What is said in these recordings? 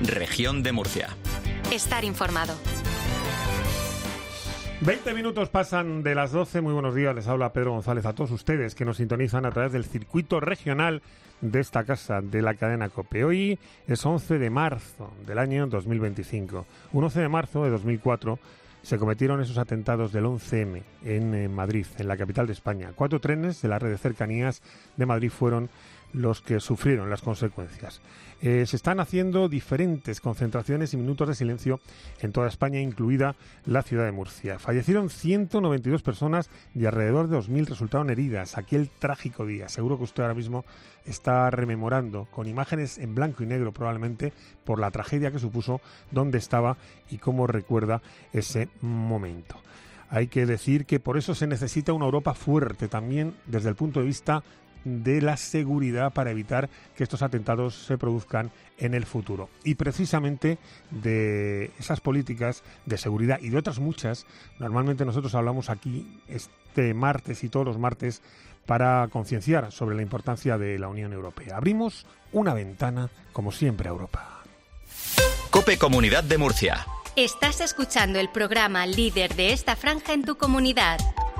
Región de Murcia. Estar informado. 20 minutos pasan de las 12. Muy buenos días, les habla Pedro González a todos ustedes que nos sintonizan a través del circuito regional de esta casa, de la cadena COPE. Hoy es 11 de marzo del año 2025. Un 11 de marzo de 2004 se cometieron esos atentados del 11M en Madrid, en la capital de España. 4 trenes de la red de cercanías de Madrid fueron los que sufrieron las consecuencias. Se están haciendo diferentes concentraciones y minutos de silencio en toda España, incluida la ciudad de Murcia. Fallecieron 192 personas y alrededor de 2.000 resultaron heridas. Aquel trágico día. Seguro que usted ahora mismo está rememorando con imágenes en blanco y negro probablemente por la tragedia que supuso, dónde estaba y cómo recuerda ese momento. Hay que decir que por eso se necesita una Europa fuerte también desde el punto de vista de la seguridad para evitar que estos atentados se produzcan en el futuro. Y precisamente de esas políticas de seguridad y de otras muchas, normalmente nosotros hablamos aquí este martes y todos los martes para concienciar sobre la importancia de la Unión Europea. Abrimos una ventana, como siempre, a Europa. COPE Comunidad de Murcia. Estás escuchando el programa líder de esta franja en tu comunidad.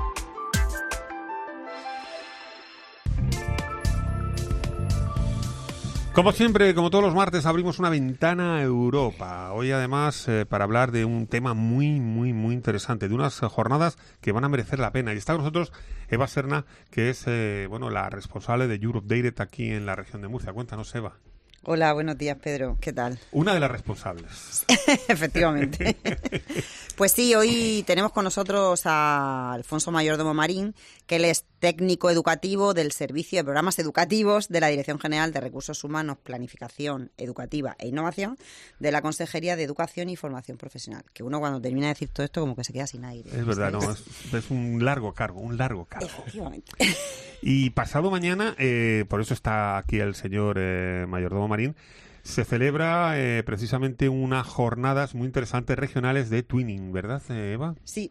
Como siempre, como todos los martes, abrimos una ventana a Europa. Hoy, además, para hablar de un tema muy interesante, de unas jornadas que van a merecer la pena. Y está con nosotros Eva Serna, que es la responsable de Europe Direct aquí en la región de Murcia. Cuéntanos, Eva. Hola, buenos días, Pedro. ¿Qué tal? Una de las responsables. Efectivamente. Pues sí, hoy tenemos con nosotros a Alfonso Mayordomo Marín, que él es técnico educativo del Servicio de Programas Educativos de la Dirección General de Recursos Humanos, Planificación Educativa e Innovación de la Consejería de Educación y Formación Profesional. Que uno cuando termina de decir todo esto como que se queda sin aire. Es verdad, no, es un largo cargo, Efectivamente. Y pasado mañana, por eso está aquí el señor Mayordomo Marín, se celebra precisamente unas jornadas muy interesantes regionales de Twinning, ¿verdad, Eva? Sí.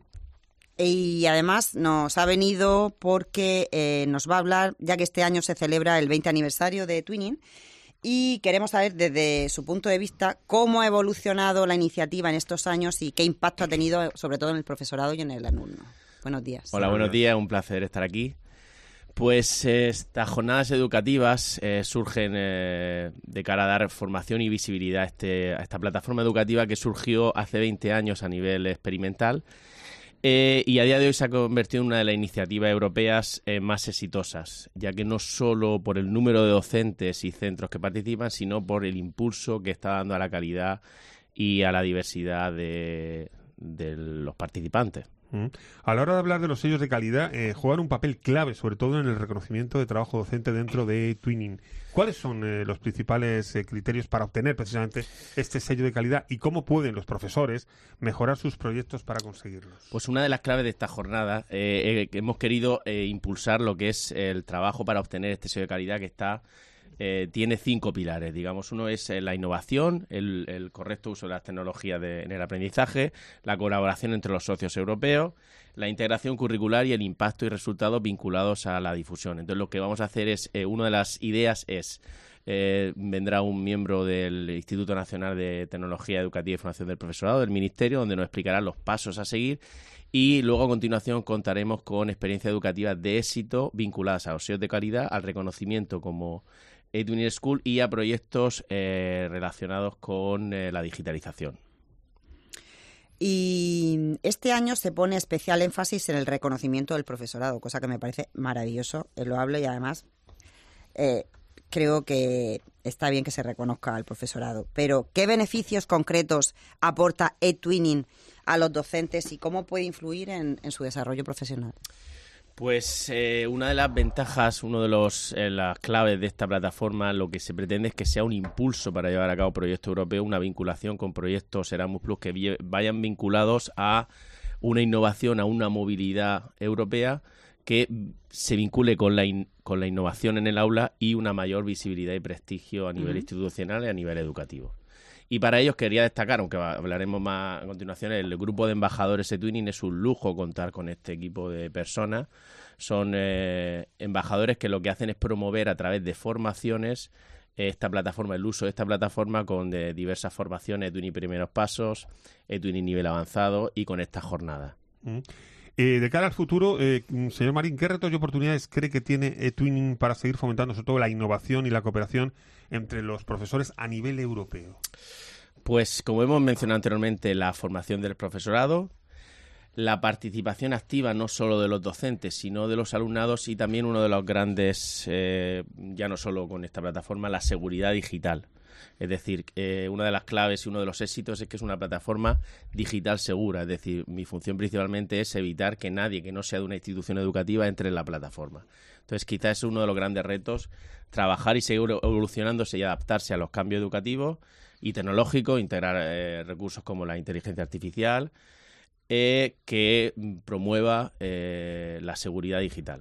Y además nos ha venido porque nos va a hablar, ya que este año se celebra el 20 aniversario de Twinning, y queremos saber desde su punto de vista cómo ha evolucionado la iniciativa en estos años y qué impacto ha tenido sobre todo en el profesorado y en el alumno. Buenos días. Hola, buenos días, un placer estar aquí. Pues estas jornadas educativas surgen de cara a dar formación y visibilidad a esta plataforma educativa que surgió hace 20 años a nivel experimental y a día de hoy se ha convertido en una de las iniciativas europeas más exitosas, ya que no solo por el número de docentes y centros que participan, sino por el impulso que está dando a la calidad y a la diversidad de los participantes. A la hora de hablar de los sellos de calidad, juegan un papel clave, sobre todo en el reconocimiento de trabajo docente dentro de Twinning. ¿Cuáles son los principales criterios para obtener precisamente este sello de calidad y cómo pueden los profesores mejorar sus proyectos para conseguirlos? Pues una de las claves de esta jornada que hemos querido impulsar lo que es el trabajo para obtener este sello de calidad que tiene 5 pilares, digamos. Uno es la innovación, el correcto uso de las tecnologías en el aprendizaje, la colaboración entre los socios europeos, la integración curricular y el impacto y resultados vinculados a la difusión. Entonces, lo que vamos a hacer es, una de las ideas es, vendrá un miembro del Instituto Nacional de Tecnología Educativa y Formación del Profesorado, del Ministerio, donde nos explicará los pasos a seguir. Y luego, a continuación, contaremos con experiencias educativas de éxito vinculadas a los sellos de calidad, al reconocimiento como Twinning School y a proyectos relacionados con la digitalización. Y este año se pone especial énfasis en el reconocimiento del profesorado, cosa que me parece maravilloso, es loable y además creo que está bien que se reconozca al profesorado. Pero, ¿qué beneficios concretos aporta eTwinning a los docentes y cómo puede influir en su desarrollo profesional? Pues una de las ventajas, las claves de esta plataforma, lo que se pretende es que sea un impulso para llevar a cabo proyectos europeos, una vinculación con proyectos Erasmus Plus que vayan vinculados a una innovación, a una movilidad europea que se vincule con la innovación en el aula y una mayor visibilidad y prestigio a nivel institucional y a nivel educativo. Y para ellos quería destacar, aunque hablaremos más a continuación, el grupo de embajadores de Twinning. Es un lujo contar con este equipo de personas. Son embajadores que lo que hacen es promover a través de formaciones esta plataforma, el uso de esta plataforma con diversas formaciones, eTwinning primeros pasos, eTwinning nivel avanzado y con esta jornada. De cara al futuro, señor Marín, ¿qué retos y oportunidades cree que tiene eTwinning para seguir fomentando sobre todo la innovación y la cooperación entre los profesores a nivel europeo? Pues como hemos mencionado anteriormente, la formación del profesorado, la participación activa no solo de los docentes, sino de los alumnados y también uno de los grandes, ya no solo con esta plataforma, la seguridad digital. Es decir, una de las claves y uno de los éxitos es que es una plataforma digital segura. Es decir, mi función principalmente es evitar que nadie que no sea de una institución educativa entre en la plataforma. Entonces, quizás es uno de los grandes retos, trabajar y seguir evolucionándose y adaptarse a los cambios educativos y tecnológicos, integrar recursos como la inteligencia artificial, que promueva la seguridad digital.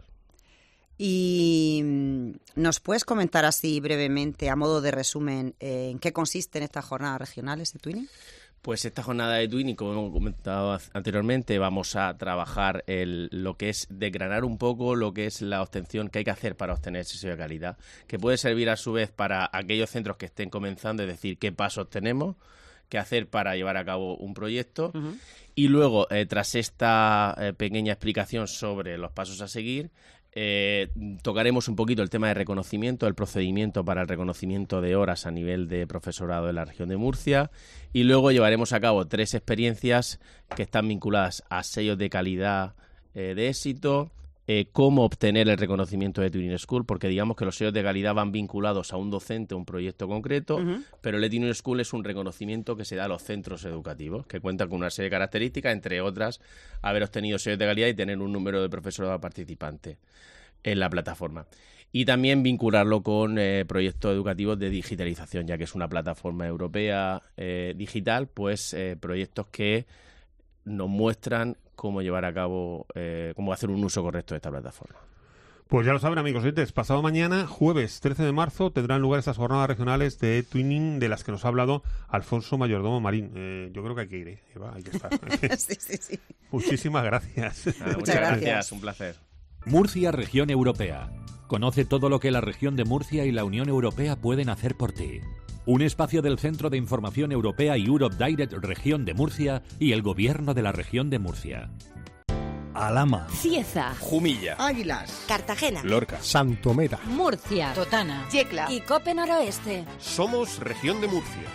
¿Y nos puedes comentar así brevemente, a modo de resumen, en qué consisten estas jornadas regionales de eTwinning? Pues esta jornada de eTwinning, como hemos comentado anteriormente, vamos a trabajar lo que es desgranar un poco lo que es la obtención que hay que hacer para obtener ese sello de calidad, que puede servir a su vez para aquellos centros que estén comenzando, es decir, qué pasos tenemos que hacer para llevar a cabo un proyecto. Uh-huh. Y luego, tras esta pequeña explicación sobre los pasos a seguir, tocaremos un poquito el tema de reconocimiento, el procedimiento para el reconocimiento de horas a nivel de profesorado en la región de Murcia, y luego llevaremos a cabo 3 experiencias que están vinculadas a sellos de calidad de éxito, cómo obtener el reconocimiento de eTwinning School, porque digamos que los sellos de calidad van vinculados a un docente, a un proyecto concreto, uh-huh. Pero el eTwinning School es un reconocimiento que se da a los centros educativos, que cuentan con una serie de características, entre otras, haber obtenido sellos de calidad y tener un número de profesorado participante en la plataforma. Y también vincularlo con proyectos educativos de digitalización, ya que es una plataforma europea digital, pues proyectos que nos muestran cómo llevar a cabo, cómo hacer un uso correcto de esta plataforma. Pues ya lo saben, amigos oyentes, pasado mañana, jueves 13 de marzo, tendrán lugar esas jornadas regionales de eTwinning de las que nos ha hablado Alfonso Mayordomo Marín. Yo creo que hay que ir, Eva, hay que estar. Sí. Muchísimas gracias. Muchas gracias, un placer. Murcia, región europea. Conoce todo lo que la región de Murcia y la Unión Europea pueden hacer por ti. Un espacio del Centro de Información Europea y Europe Direct Región de Murcia y el Gobierno de la Región de Murcia. Alhama, Cieza, Jumilla, Águilas, Cartagena, Lorca, Santomera, Murcia, Totana, Yecla y Cope Noroeste. Somos Región de Murcia.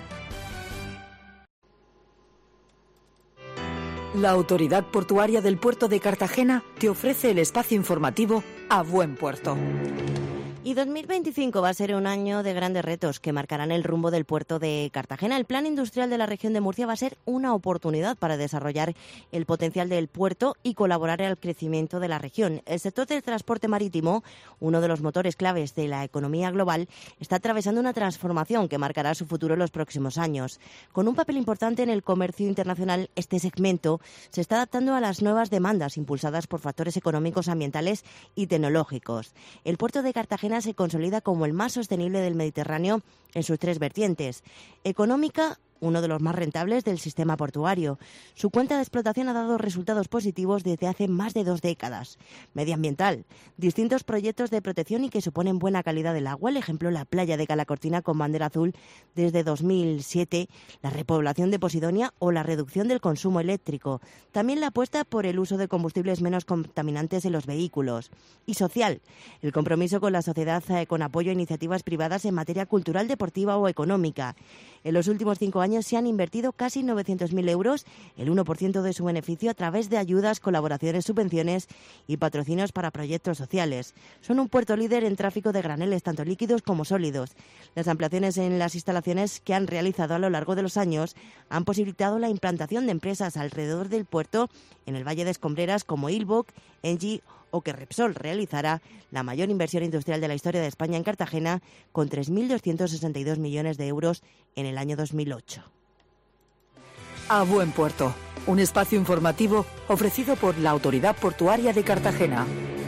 La Autoridad Portuaria del Puerto de Cartagena te ofrece el espacio informativo A Buen Puerto. Y 2025 va a ser un año de grandes retos que marcarán el rumbo del puerto de Cartagena. El plan industrial de la región de Murcia va a ser una oportunidad para desarrollar el potencial del puerto y colaborar al crecimiento de la región. El sector del transporte marítimo, uno de los motores claves de la economía global, está atravesando una transformación que marcará su futuro en los próximos años. Con un papel importante en el comercio internacional, este segmento se está adaptando a las nuevas demandas impulsadas por factores económicos, ambientales y tecnológicos. El puerto de Cartagena se consolida como el más sostenible del Mediterráneo en sus 3 vertientes. Económica, uno de los más rentables del sistema portuario. Su cuenta de explotación ha dado resultados positivos desde hace más de 2 décadas. Medioambiental, distintos proyectos de protección y que suponen buena calidad del agua, el ejemplo la playa de Calacortina con bandera azul desde 2007, la repoblación de Posidonia o la reducción del consumo eléctrico. También la apuesta por el uso de combustibles menos contaminantes en los vehículos. Y social, el compromiso con la sociedad con apoyo a iniciativas privadas en materia cultural, deportiva o económica. En los últimos 5 años se han invertido casi 900.000 euros, el 1% de su beneficio a través de ayudas, colaboraciones, subvenciones y patrocinios para proyectos sociales. Son un puerto líder en tráfico de graneles, tanto líquidos como sólidos. Las ampliaciones en las instalaciones que han realizado a lo largo de los años han posibilitado la implantación de empresas alrededor del puerto en el Valle de Escombreras como Ilboc, Engie o que Repsol realizará la mayor inversión industrial de la historia de España en Cartagena con 3.262 millones de euros en el año 2008. A Buen Puerto, un espacio informativo ofrecido por la Autoridad Portuaria de Cartagena.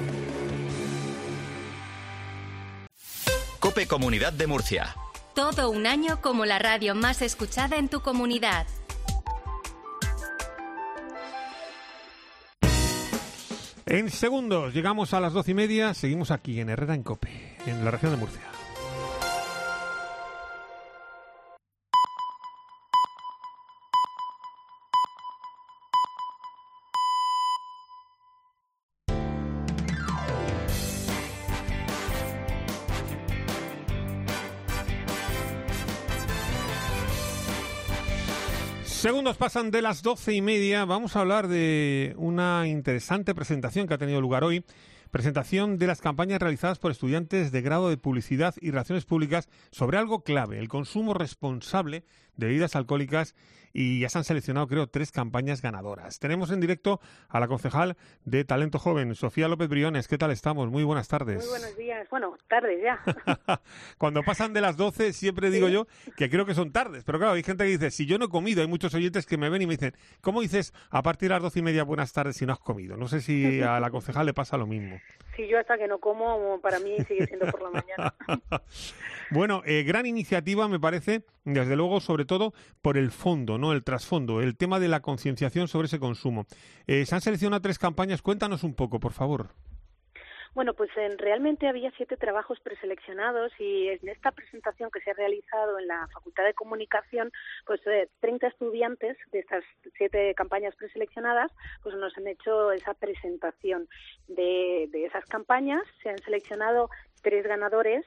COPE Comunidad de Murcia. Todo un año como la radio más escuchada en tu comunidad. En segundos llegamos a las 12:30, seguimos aquí en Herrera en COPE, en la región de Murcia. Segundos pasan de las 12:30. Vamos a hablar de una interesante presentación que ha tenido lugar hoy. Presentación de las campañas realizadas por estudiantes de grado de Publicidad y Relaciones Públicas sobre algo clave, el consumo responsable de bebidas alcohólicas, y ya se han seleccionado, creo, 3 campañas ganadoras. Tenemos en directo a la concejal de Talento Joven, Sofía López Briones. ¿Qué tal estamos? Muy buenas tardes. Muy buenos días. Bueno, tardes ya. Cuando pasan de las 12 siempre digo yo que creo que son tardes, pero claro, hay gente que dice, si yo no he comido, hay muchos oyentes que me ven y me dicen, ¿cómo dices a partir de las 12:30 buenas tardes si no has comido? No sé si a la concejal le pasa lo mismo. Sí, yo hasta que no como, para mí sigue siendo por la mañana. Bueno, gran iniciativa me parece, desde luego, sobre todo por el fondo, ¿no? El trasfondo, el tema de la concienciación sobre ese consumo. Se han seleccionado 3 campañas, cuéntanos un poco, por favor. Bueno, pues realmente había 7 trabajos preseleccionados y en esta presentación que se ha realizado en la Facultad de Comunicación, pues 30 estudiantes de estas 7 campañas preseleccionadas, pues nos han hecho esa presentación de esas campañas. Se han seleccionado 3 ganadores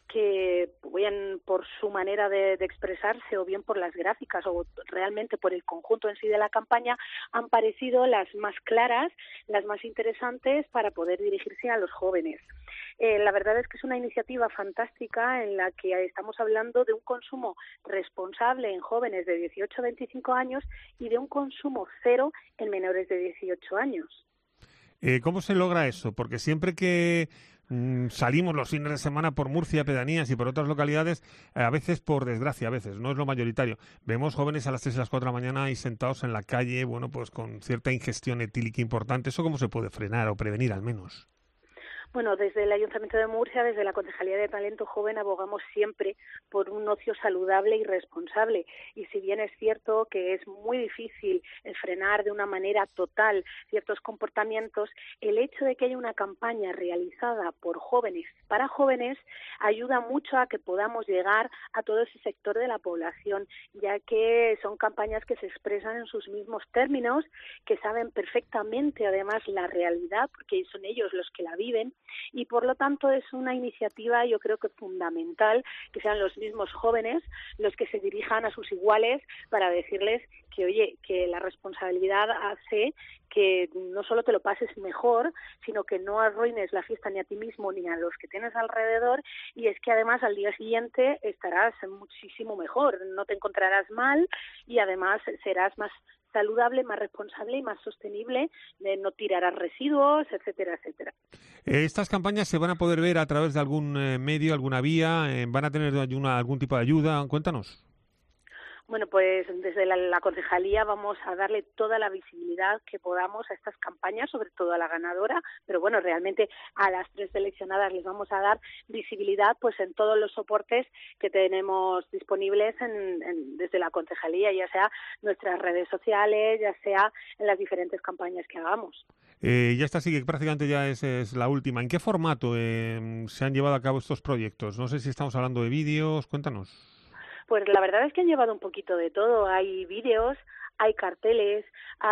que bien por su manera de expresarse o bien por las gráficas o realmente por el conjunto en sí de la campaña han parecido las más claras, las más interesantes para poder dirigirse a los jóvenes. La verdad es que es una iniciativa fantástica en la que estamos hablando de un consumo responsable en jóvenes de 18 a 25 años y de un consumo cero en menores de 18 años. ¿Cómo se logra eso? Porque siempre que salimos los fines de semana por Murcia, pedanías y por otras localidades, a veces, por desgracia, a veces, no es lo mayoritario, vemos jóvenes a las 3 y las 4 de la mañana ahí sentados en la calle, bueno, pues con cierta ingestión etílica importante. ¿Eso cómo se puede frenar o prevenir al menos? Bueno, desde el Ayuntamiento de Murcia, desde la Concejalía de Talento Joven, abogamos siempre por un ocio saludable y responsable. Y si bien es cierto que es muy difícil frenar de una manera total ciertos comportamientos, el hecho de que haya una campaña realizada por jóvenes para jóvenes ayuda mucho a que podamos llegar a todo ese sector de la población, ya que son campañas que se expresan en sus mismos términos, que saben perfectamente además la realidad, porque son ellos los que la viven. Y por lo tanto es una iniciativa, yo creo que fundamental, que sean los mismos jóvenes los que se dirijan a sus iguales para decirles que, oye, que la responsabilidad hace que no solo te lo pases mejor, sino que no arruines la fiesta ni a ti mismo ni a los que tienes alrededor, y es que además al día siguiente estarás muchísimo mejor, no te encontrarás mal y además serás más saludable, más responsable y más sostenible, no tirarás residuos, etcétera, etcétera. ¿Estas campañas se van a poder ver a través de algún medio, alguna vía? ¿Van a tener algún tipo de ayuda? Cuéntanos. Bueno, pues desde la concejalía vamos a darle toda la visibilidad que podamos a estas campañas, sobre todo a la ganadora, pero bueno, realmente a las 3 seleccionadas les vamos a dar visibilidad pues en todos los soportes que tenemos disponibles desde la concejalía, ya sea nuestras redes sociales, ya sea en las diferentes campañas que hagamos. Ya está, sí, que prácticamente ya es la última. ¿En qué formato se han llevado a cabo estos proyectos? No sé si estamos hablando de vídeos, cuéntanos. Pues la verdad es que han llevado un poquito de todo. Hay vídeos, hay carteles,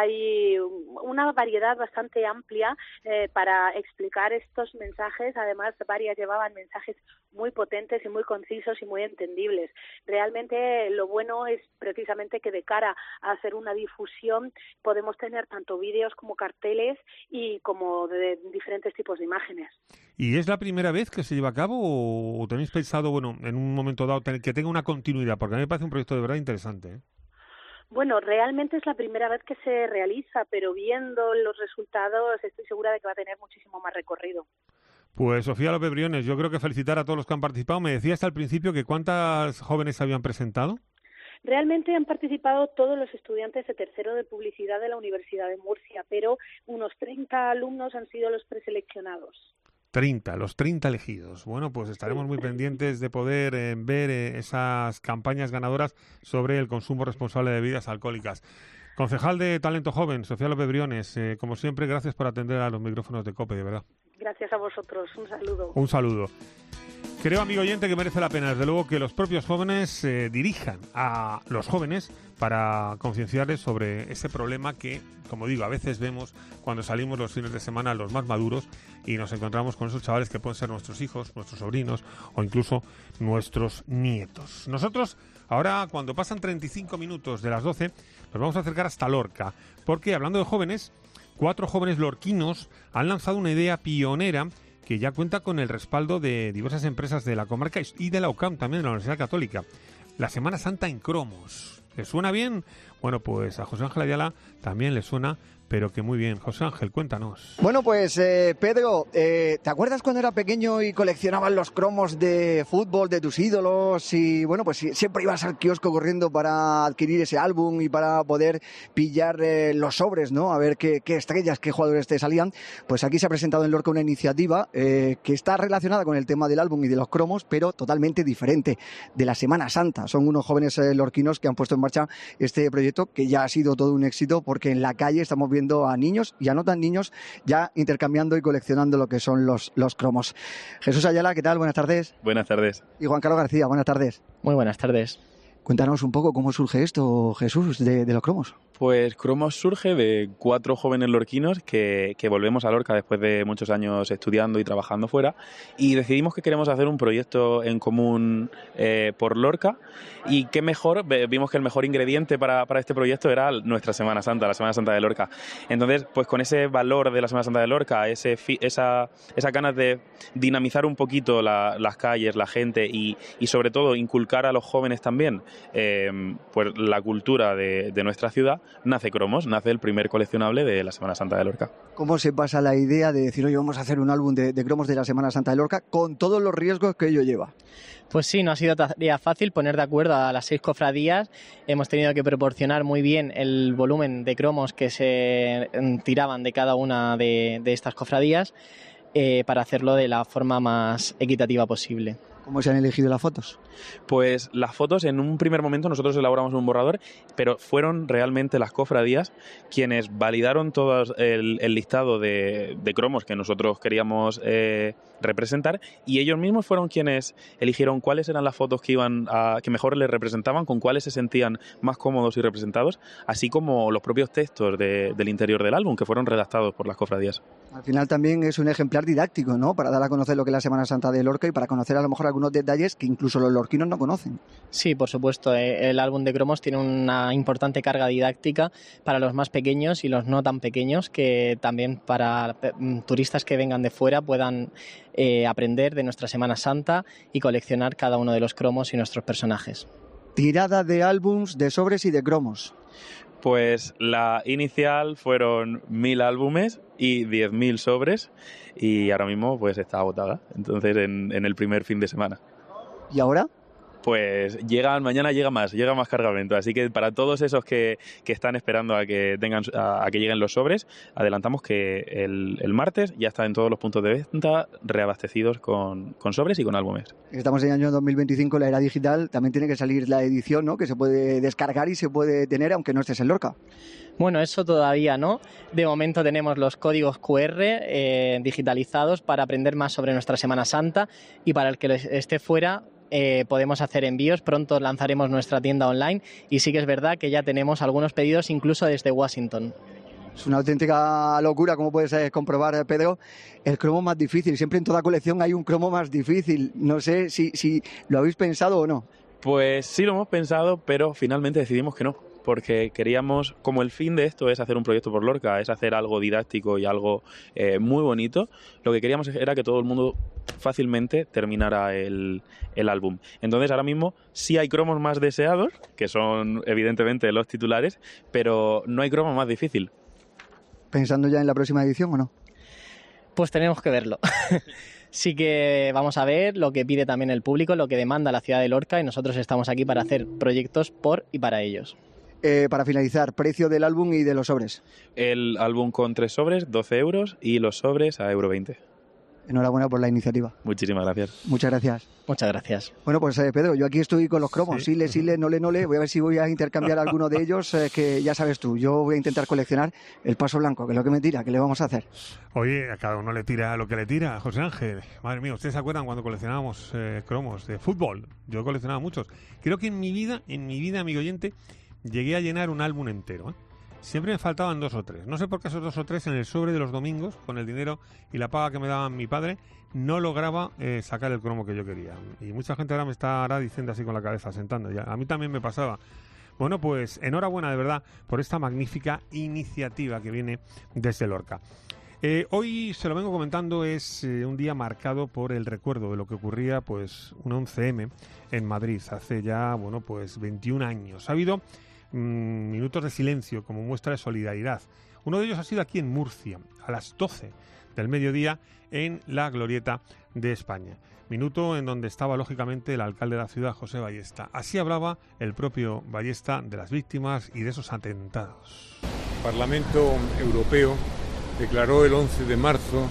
hay una variedad bastante amplia para explicar estos mensajes. Además, varias llevaban mensajes muy potentes y muy concisos y muy entendibles. Realmente lo bueno es precisamente que de cara a hacer una difusión podemos tener tanto vídeos como carteles y como de diferentes tipos de imágenes. ¿Y es la primera vez que se lleva a cabo o tenéis pensado, bueno, en un momento dado que tenga una continuidad? Porque a mí me parece un proyecto de verdad interesante, ¿eh? Bueno, realmente es la primera vez que se realiza, pero viendo los resultados estoy segura de que va a tener muchísimo más recorrido. Pues Sofía López Briones, yo creo que felicitar a todos los que han participado. Me decías al principio que ¿cuántas jóvenes habían presentado? Realmente han participado todos los estudiantes de tercero de publicidad de la Universidad de Murcia, pero unos 30 alumnos han sido los preseleccionados. 30, los 30 elegidos. Bueno, pues estaremos muy pendientes de poder ver esas campañas ganadoras sobre el consumo responsable de bebidas alcohólicas. Concejal de Talento Joven, Sofía López Briones, como siempre, gracias por atender a los micrófonos de COPE, de verdad. Gracias a vosotros, un saludo. Un saludo. Creo, amigo oyente, que merece la pena, desde luego, que los propios jóvenes dirijan a los jóvenes para concienciarles sobre ese problema que, como digo, a veces vemos cuando salimos los fines de semana los más maduros y nos encontramos con esos chavales que pueden ser nuestros hijos, nuestros sobrinos o incluso nuestros nietos. Nosotros Ahora, cuando pasan 35 minutos de las 12, nos vamos a acercar hasta Lorca, porque hablando de jóvenes, 4 jóvenes lorquinos han lanzado una idea pionera que ya cuenta con el respaldo de diversas empresas de la comarca y de la UCAM, también de la Universidad Católica. La Semana Santa en cromos. ¿Les suena bien? Bueno, pues a José Ángel Ayala también le suena, pero que muy bien. José Ángel, cuéntanos. Bueno, pues Pedro, ¿te acuerdas cuando era pequeño y coleccionabas los cromos de fútbol de tus ídolos? Y bueno, pues siempre ibas al kiosco corriendo para adquirir ese álbum y para poder pillar los sobres, ¿no? A ver qué estrellas, qué jugadores te salían. Pues aquí se ha presentado en Lorca una iniciativa que está relacionada con el tema del álbum y de los cromos, pero totalmente diferente, de la Semana Santa. Son unos jóvenes lorquinos que han puesto en marcha este proyecto que ya ha sido todo un éxito, porque en la calle estamos viendo a niños y a no tan niños ya intercambiando y coleccionando lo que son los cromos. Jesús Ayala, ¿qué tal? Buenas tardes. Buenas tardes. Y Juan Carlos García, buenas tardes. Muy buenas tardes. Cuéntanos un poco cómo surge esto, Jesús, de los cromos. Pues Cromos surge de 4 jóvenes lorquinos que volvemos a Lorca después de muchos años estudiando y trabajando fuera, y decidimos que queremos hacer un proyecto en común por Lorca, y qué mejor, vimos que el mejor ingrediente para este proyecto era nuestra Semana Santa, la Semana Santa de Lorca. Entonces, pues con ese valor de la Semana Santa de Lorca, esa ganas de dinamizar un poquito las calles, la gente y sobre todo inculcar a los jóvenes también pues la cultura de nuestra ciudad, nace Cromos, nace el primer coleccionable de la Semana Santa de Lorca. ¿Cómo se pasa la idea de decir, oye, vamos a hacer un álbum de cromos de la Semana Santa de Lorca con todos los riesgos que ello lleva? Pues sí, no ha sido tarea fácil poner de acuerdo a las 6 cofradías. Hemos tenido que proporcionar muy bien el volumen de cromos que se tiraban de cada una de estas cofradías para hacerlo de la forma más equitativa posible. ¿Cómo se han elegido las fotos? Pues las fotos, en un primer momento nosotros elaboramos un borrador, pero fueron realmente las cofradías quienes validaron todo el listado de cromos que nosotros queríamos representar, y ellos mismos fueron quienes eligieron cuáles eran las fotos que mejor les representaban, con cuáles se sentían más cómodos y representados, así como los propios textos del interior del álbum que fueron redactados por las cofradías. Al final también es un ejemplar didáctico, ¿no? Para dar a conocer lo que es la Semana Santa de Lorca y para conocer a lo mejor algunos detalles que incluso los lorquinos no conocen. Sí, por supuesto. El álbum de cromos tiene una importante carga didáctica para los más pequeños y los no tan pequeños, que también para turistas que vengan de fuera puedan aprender de nuestra Semana Santa y coleccionar cada uno de los cromos y nuestros personajes. Tirada de álbums, de sobres y de cromos. Pues la inicial fueron 1000 álbumes y 10.000 sobres, y ahora mismo pues está agotada, entonces en el primer fin de semana. ¿Y ahora? Pues mañana llega más cargamento, así que para todos esos que están esperando a que lleguen los sobres, adelantamos que el martes ya está en todos los puntos de venta reabastecidos con sobres y con álbumes. Estamos en el año 2025, la era digital, también tiene que salir la edición, ¿no? Que se puede descargar y se puede tener aunque no estés en Lorca. Bueno, eso todavía no. De momento tenemos los códigos QR digitalizados para aprender más sobre nuestra Semana Santa, y para el que esté fuera podemos hacer envíos. Pronto lanzaremos nuestra tienda online, y sí que es verdad que ya tenemos algunos pedidos incluso desde Washington. Es una auténtica locura, como puedes comprobar, Pedro. El cromo más difícil, siempre en toda colección hay un cromo más difícil. No sé si lo habéis pensado o no. Pues sí lo hemos pensado, pero finalmente decidimos que no, porque queríamos, como el fin de esto es hacer un proyecto por Lorca, es hacer algo didáctico y algo muy bonito, lo que queríamos era que todo el mundo fácilmente terminara el álbum. Entonces ahora mismo sí hay cromos más deseados, que son evidentemente los titulares, pero no hay cromo más difícil. ¿Pensando ya en la próxima edición o no? Pues tenemos que verlo. Sí que vamos a ver lo que pide también el público, lo que demanda la ciudad de Lorca, y nosotros estamos aquí para hacer proyectos por y para ellos. Para finalizar, precio del álbum y de los sobres. El álbum con 3 sobres, 12 euros, y los sobres a €20. Enhorabuena por la iniciativa. Muchísimas gracias. Muchas gracias. Muchas gracias. Bueno, pues Pedro, yo aquí estoy con los cromos. Sí. Sile, nole. Voy a ver si voy a intercambiar alguno de ellos, que ya sabes tú, yo voy a intentar coleccionar el paso blanco, que es lo que me tira, ¿qué le vamos a hacer? Oye, a cada uno le tira lo que le tira, José Ángel. Madre mía, ¿ustedes se acuerdan cuando coleccionábamos cromos de fútbol? Yo coleccionaba muchos. Creo que en mi vida, amigo oyente, llegué a llenar un álbum entero, siempre me faltaban 2 o 3. No sé por qué esos 2 o 3 en el sobre de los domingos, con el dinero y la paga que me daba mi padre, no lograba sacar el cromo que yo quería. Y mucha gente ahora me estará diciendo así con la cabeza, sentando. Ya, a mí también me pasaba. Bueno, pues enhorabuena de verdad por esta magnífica iniciativa que viene desde Lorca. Hoy, se lo vengo comentando, es un día marcado por el recuerdo de lo que ocurría pues un 11M en Madrid hace ya, bueno, pues 21 años. Ha habido minutos de silencio como muestra de solidaridad. Uno de ellos ha sido aquí en Murcia, a las 12 del mediodía en la Glorieta de España. Minuto en donde estaba lógicamente el alcalde de la ciudad, José Ballesta. Así hablaba el propio Ballesta de las víctimas y de esos atentados. El Parlamento Europeo declaró el 11 de marzo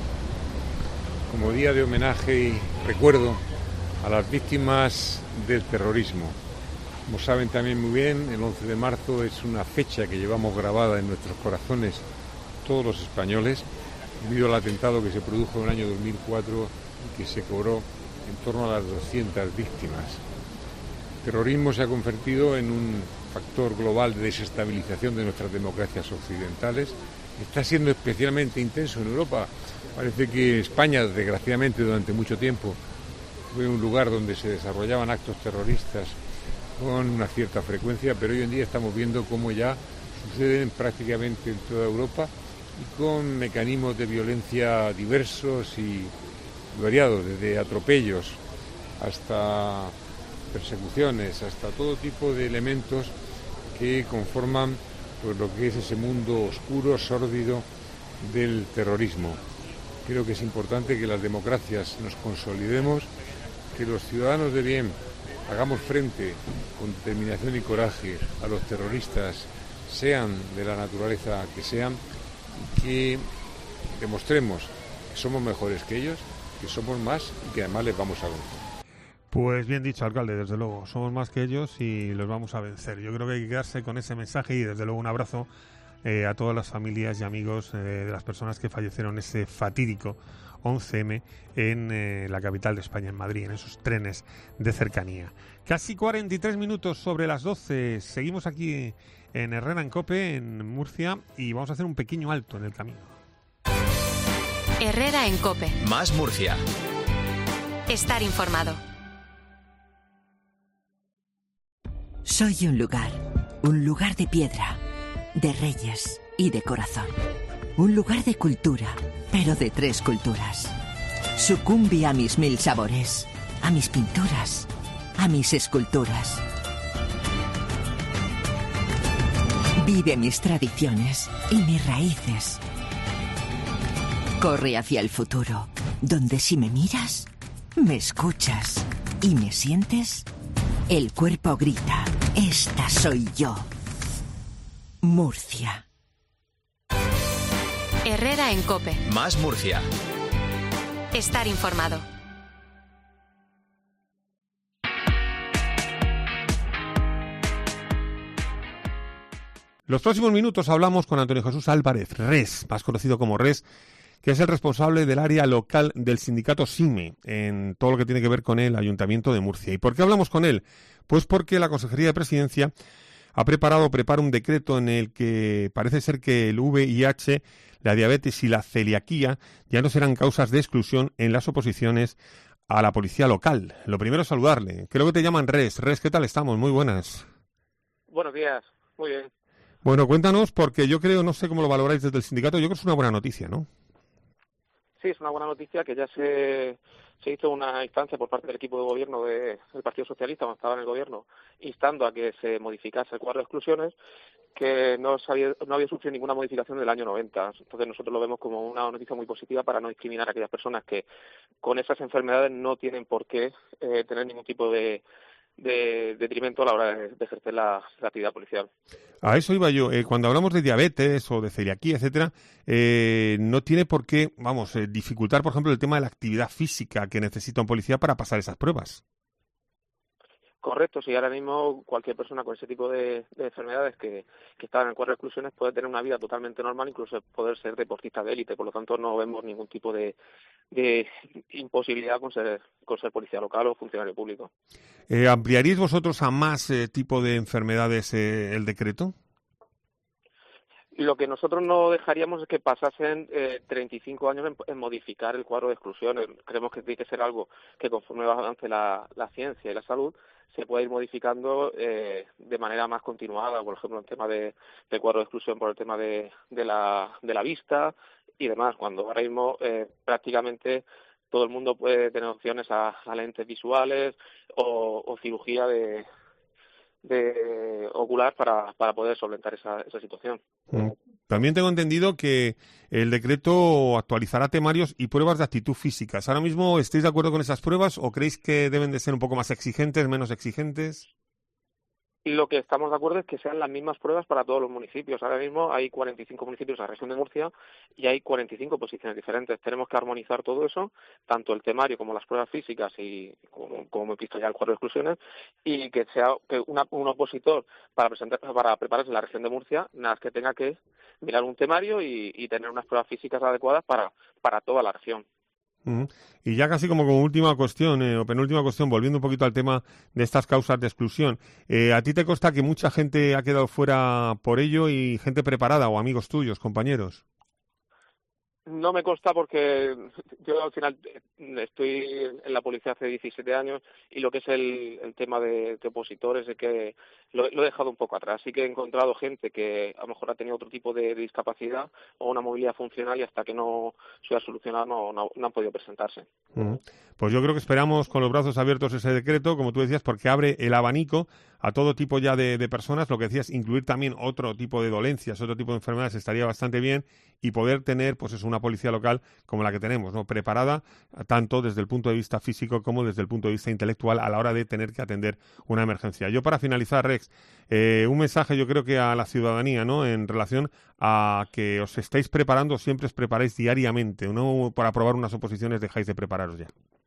como día de homenaje y recuerdo a las víctimas del terrorismo. Como saben también muy bien, el 11 de marzo es una fecha que llevamos grabada en nuestros corazones todos los españoles, debido al atentado que se produjo en el año 2004 y que se cobró en torno a las 200 víctimas. El terrorismo se ha convertido en un factor global de desestabilización de nuestras democracias occidentales. Está siendo especialmente intenso en Europa. Parece que España, desgraciadamente, durante mucho tiempo fue un lugar donde se desarrollaban actos terroristas con una cierta frecuencia, pero hoy en día estamos viendo cómo ya suceden prácticamente en toda Europa y con mecanismos de violencia diversos y variados, desde atropellos hasta persecuciones, hasta todo tipo de elementos que conforman pues lo que es ese mundo oscuro, sórdido del terrorismo. Creo que es importante que las democracias nos consolidemos, que los ciudadanos de bien hagamos frente con determinación y coraje a los terroristas, sean de la naturaleza que sean, y que demostremos que somos mejores que ellos, que somos más y que además les vamos a vencer. Pues bien dicho, alcalde, desde luego, somos más que ellos y los vamos a vencer. Yo creo que hay que quedarse con ese mensaje y desde luego un abrazo a todas las familias y amigos de las personas que fallecieron ese fatídico 11M en la capital de España, en Madrid, en esos trenes de cercanía. Casi 43 minutos sobre las 12, seguimos aquí en Herrera en COPE, en Murcia, y vamos a hacer un pequeño alto en el camino. Herrera en COPE. Más Murcia. Estar informado. Soy un lugar de piedra, de reyes y de corazón. Un lugar de cultura, pero de 3 culturas. Sucumbe a mis 1000 sabores, a mis pinturas, a mis esculturas. Vive mis tradiciones y mis raíces. Corre hacia el futuro, donde si me miras, me escuchas y me sientes, el cuerpo grita, esta soy yo. Murcia. Herrera en COPE. Más Murcia. Estar informado. Los próximos minutos hablamos con Antonio Jesús Álvarez Res, más conocido como Res, que es el responsable del área local del sindicato SIME en todo lo que tiene que ver con el Ayuntamiento de Murcia. ¿Y por qué hablamos con él? Pues porque la Consejería de Presidencia prepara un decreto en el que parece ser que el VIH, la diabetes y la celiaquía ya no serán causas de exclusión en las oposiciones a la policía local. Lo primero es saludarle. Creo que te llaman Res. Res, ¿qué tal estamos? Muy buenas. Buenos días. Muy bien. Bueno, cuéntanos, porque yo creo, no sé cómo lo valoráis desde el sindicato, yo creo que es una buena noticia, ¿no? Sí, es una buena noticia que ya se hizo una instancia por parte del equipo de gobierno del Partido Socialista, cuando estaba en el gobierno, instando a que se modificase el cuadro de exclusiones, que no había sufrido ninguna modificación del año 90. Entonces nosotros lo vemos como una noticia muy positiva para no discriminar a aquellas personas que con esas enfermedades no tienen por qué tener ningún tipo de detrimento a la hora de ejercer la actividad policial. A eso iba yo. Cuando hablamos de diabetes o de celiaquía, etcétera, no tiene por qué, dificultar, por ejemplo, el tema de la actividad física que necesita un policía para pasar esas pruebas. Correcto, sí, ahora mismo cualquier persona con ese tipo de enfermedades que está en el cuadro de exclusiones puede tener una vida totalmente normal, incluso poder ser deportista de élite, por lo tanto no vemos ningún tipo de imposibilidad con ser policía local o funcionario público. ¿Ampliaríais vosotros a más tipo de enfermedades el decreto? Lo que nosotros no dejaríamos es que pasasen 35 años en modificar el cuadro de exclusiones. Creemos que tiene que ser algo que, conforme avance la ciencia y la salud, se puede ir modificando de manera más continuada, por ejemplo, en tema de cuadro de exclusión por el tema de la vista y demás, cuando ahora mismo prácticamente todo el mundo puede tener opciones a lentes visuales o cirugía de ocular para poder solventar esa situación. También tengo entendido que el decreto actualizará temarios y pruebas de aptitud físicas. ¿Ahora mismo estáis de acuerdo con esas pruebas o creéis que deben de ser un poco más exigentes, menos exigentes? Lo que estamos de acuerdo es que sean las mismas pruebas para todos los municipios. Ahora mismo hay 45 municipios en la región de Murcia y hay 45 posiciones diferentes. Tenemos que armonizar todo eso, tanto el temario como las pruebas físicas y como he visto ya el cuadro de exclusiones, y que sea que un opositor para prepararse en la región de Murcia, nada más que tenga que mirar un temario y tener unas pruebas físicas adecuadas para toda la región. Y ya casi como última cuestión, o penúltima cuestión, volviendo un poquito al tema de estas causas de exclusión, ¿a ti te consta que mucha gente ha quedado fuera por ello y gente preparada o amigos tuyos, compañeros? No me consta porque yo al final estoy en la policía hace 17 años y lo que es el tema de opositores es que lo he dejado un poco atrás. Sí que he encontrado gente que a lo mejor ha tenido otro tipo de discapacidad o una movilidad funcional y hasta que no se ha solucionado no han podido presentarse. Pues yo creo que esperamos con los brazos abiertos ese decreto, como tú decías, porque abre el abanico a todo tipo ya de personas. Lo que decías, incluir también otro tipo de dolencias, otro tipo de enfermedades estaría bastante bien y poder tener pues es una policía local como la que tenemos, ¿no? Preparada tanto desde el punto de vista físico como desde el punto de vista intelectual a la hora de tener que atender una emergencia. Yo para finalizar, Rex, un mensaje yo creo que a la ciudadanía, ¿no? En relación a que os estáis preparando, siempre os preparáis diariamente, no para aprobar unas oposiciones dejáis de prepararos ya.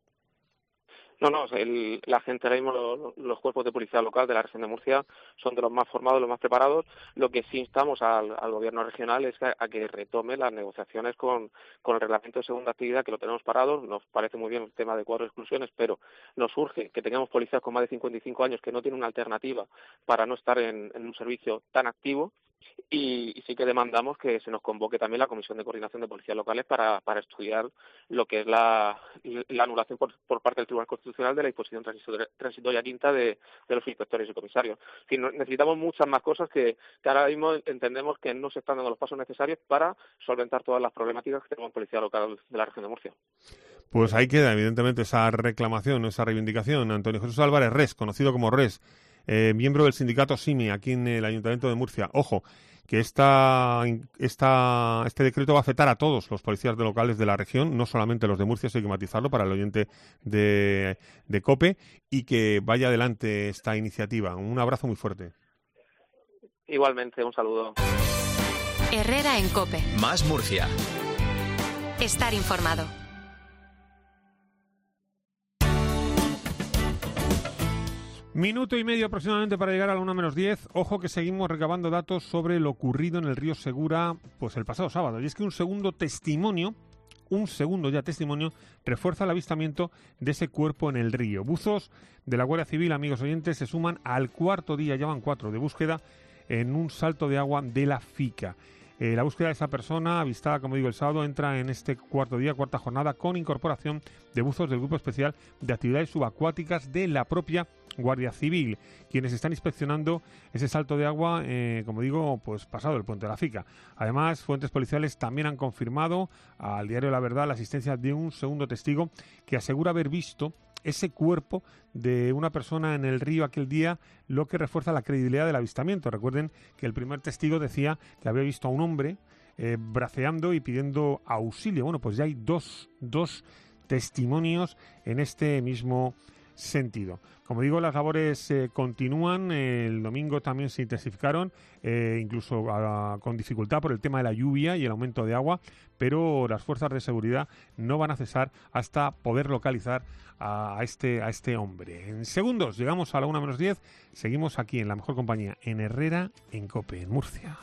No, la gente ahora mismo, los cuerpos de policía local de la región de Murcia son de los más formados, los más preparados. Lo que sí instamos al gobierno regional es a que retome las negociaciones con el reglamento de segunda actividad, que lo tenemos parado. Nos parece muy bien el tema de cuadro de exclusiones, pero nos urge que tengamos policías con más de 55 años que no tienen una alternativa para no estar en un servicio tan activo. Y sí que demandamos que se nos convoque también la Comisión de Coordinación de Policías Locales para estudiar lo que es la anulación por parte del Tribunal Constitucional de la disposición transitoria quinta de los inspectores y comisarios. Es decir, necesitamos muchas más cosas que ahora mismo entendemos que no se están dando los pasos necesarios para solventar todas las problemáticas que tenemos en Policía Local de la región de Murcia. Pues ahí queda evidentemente esa reclamación, esa reivindicación. Antonio Jesús Álvarez Res, conocido como Res, miembro del sindicato SIMI aquí en el Ayuntamiento de Murcia. Ojo, que este decreto va a afectar a todos los policías locales de la región, no solamente los de Murcia, eso hay que matizarlo para el oyente de COPE, y que vaya adelante esta iniciativa. Un abrazo muy fuerte. Igualmente, un saludo. Herrera en COPE. Más Murcia. Estar informado. Minuto y medio aproximadamente para llegar a la 1:10. Ojo que seguimos recabando datos sobre lo ocurrido en el río Segura pues el pasado sábado. Y es que un segundo testimonio refuerza el avistamiento de ese cuerpo en el río. Buzos de la Guardia Civil, amigos oyentes, se suman al cuarto día, ya van 4 de búsqueda en un salto de agua de la Fica. La búsqueda de esa persona, avistada, como digo, el sábado, entra en este cuarta jornada, con incorporación de buzos del Grupo Especial de Actividades Subacuáticas de la propia Guardia Civil, quienes están inspeccionando ese salto de agua, como digo, pues pasado el puente de la Fica. Además, fuentes policiales también han confirmado al diario La Verdad la asistencia de un segundo testigo que asegura haber visto ese cuerpo de una persona en el río aquel día, lo que refuerza la credibilidad del avistamiento. Recuerden que el primer testigo decía que había visto a un hombre braceando y pidiendo auxilio. Bueno, pues ya hay dos testimonios en este mismo sentido. Como digo, las labores continúan. El domingo también se intensificaron, incluso con dificultad por el tema de la lluvia y el aumento de agua, pero las fuerzas de seguridad no van a cesar hasta poder localizar a este hombre. En segundos llegamos a la 1:10. Seguimos aquí en la mejor compañía, en Herrera en COPE, en Murcia.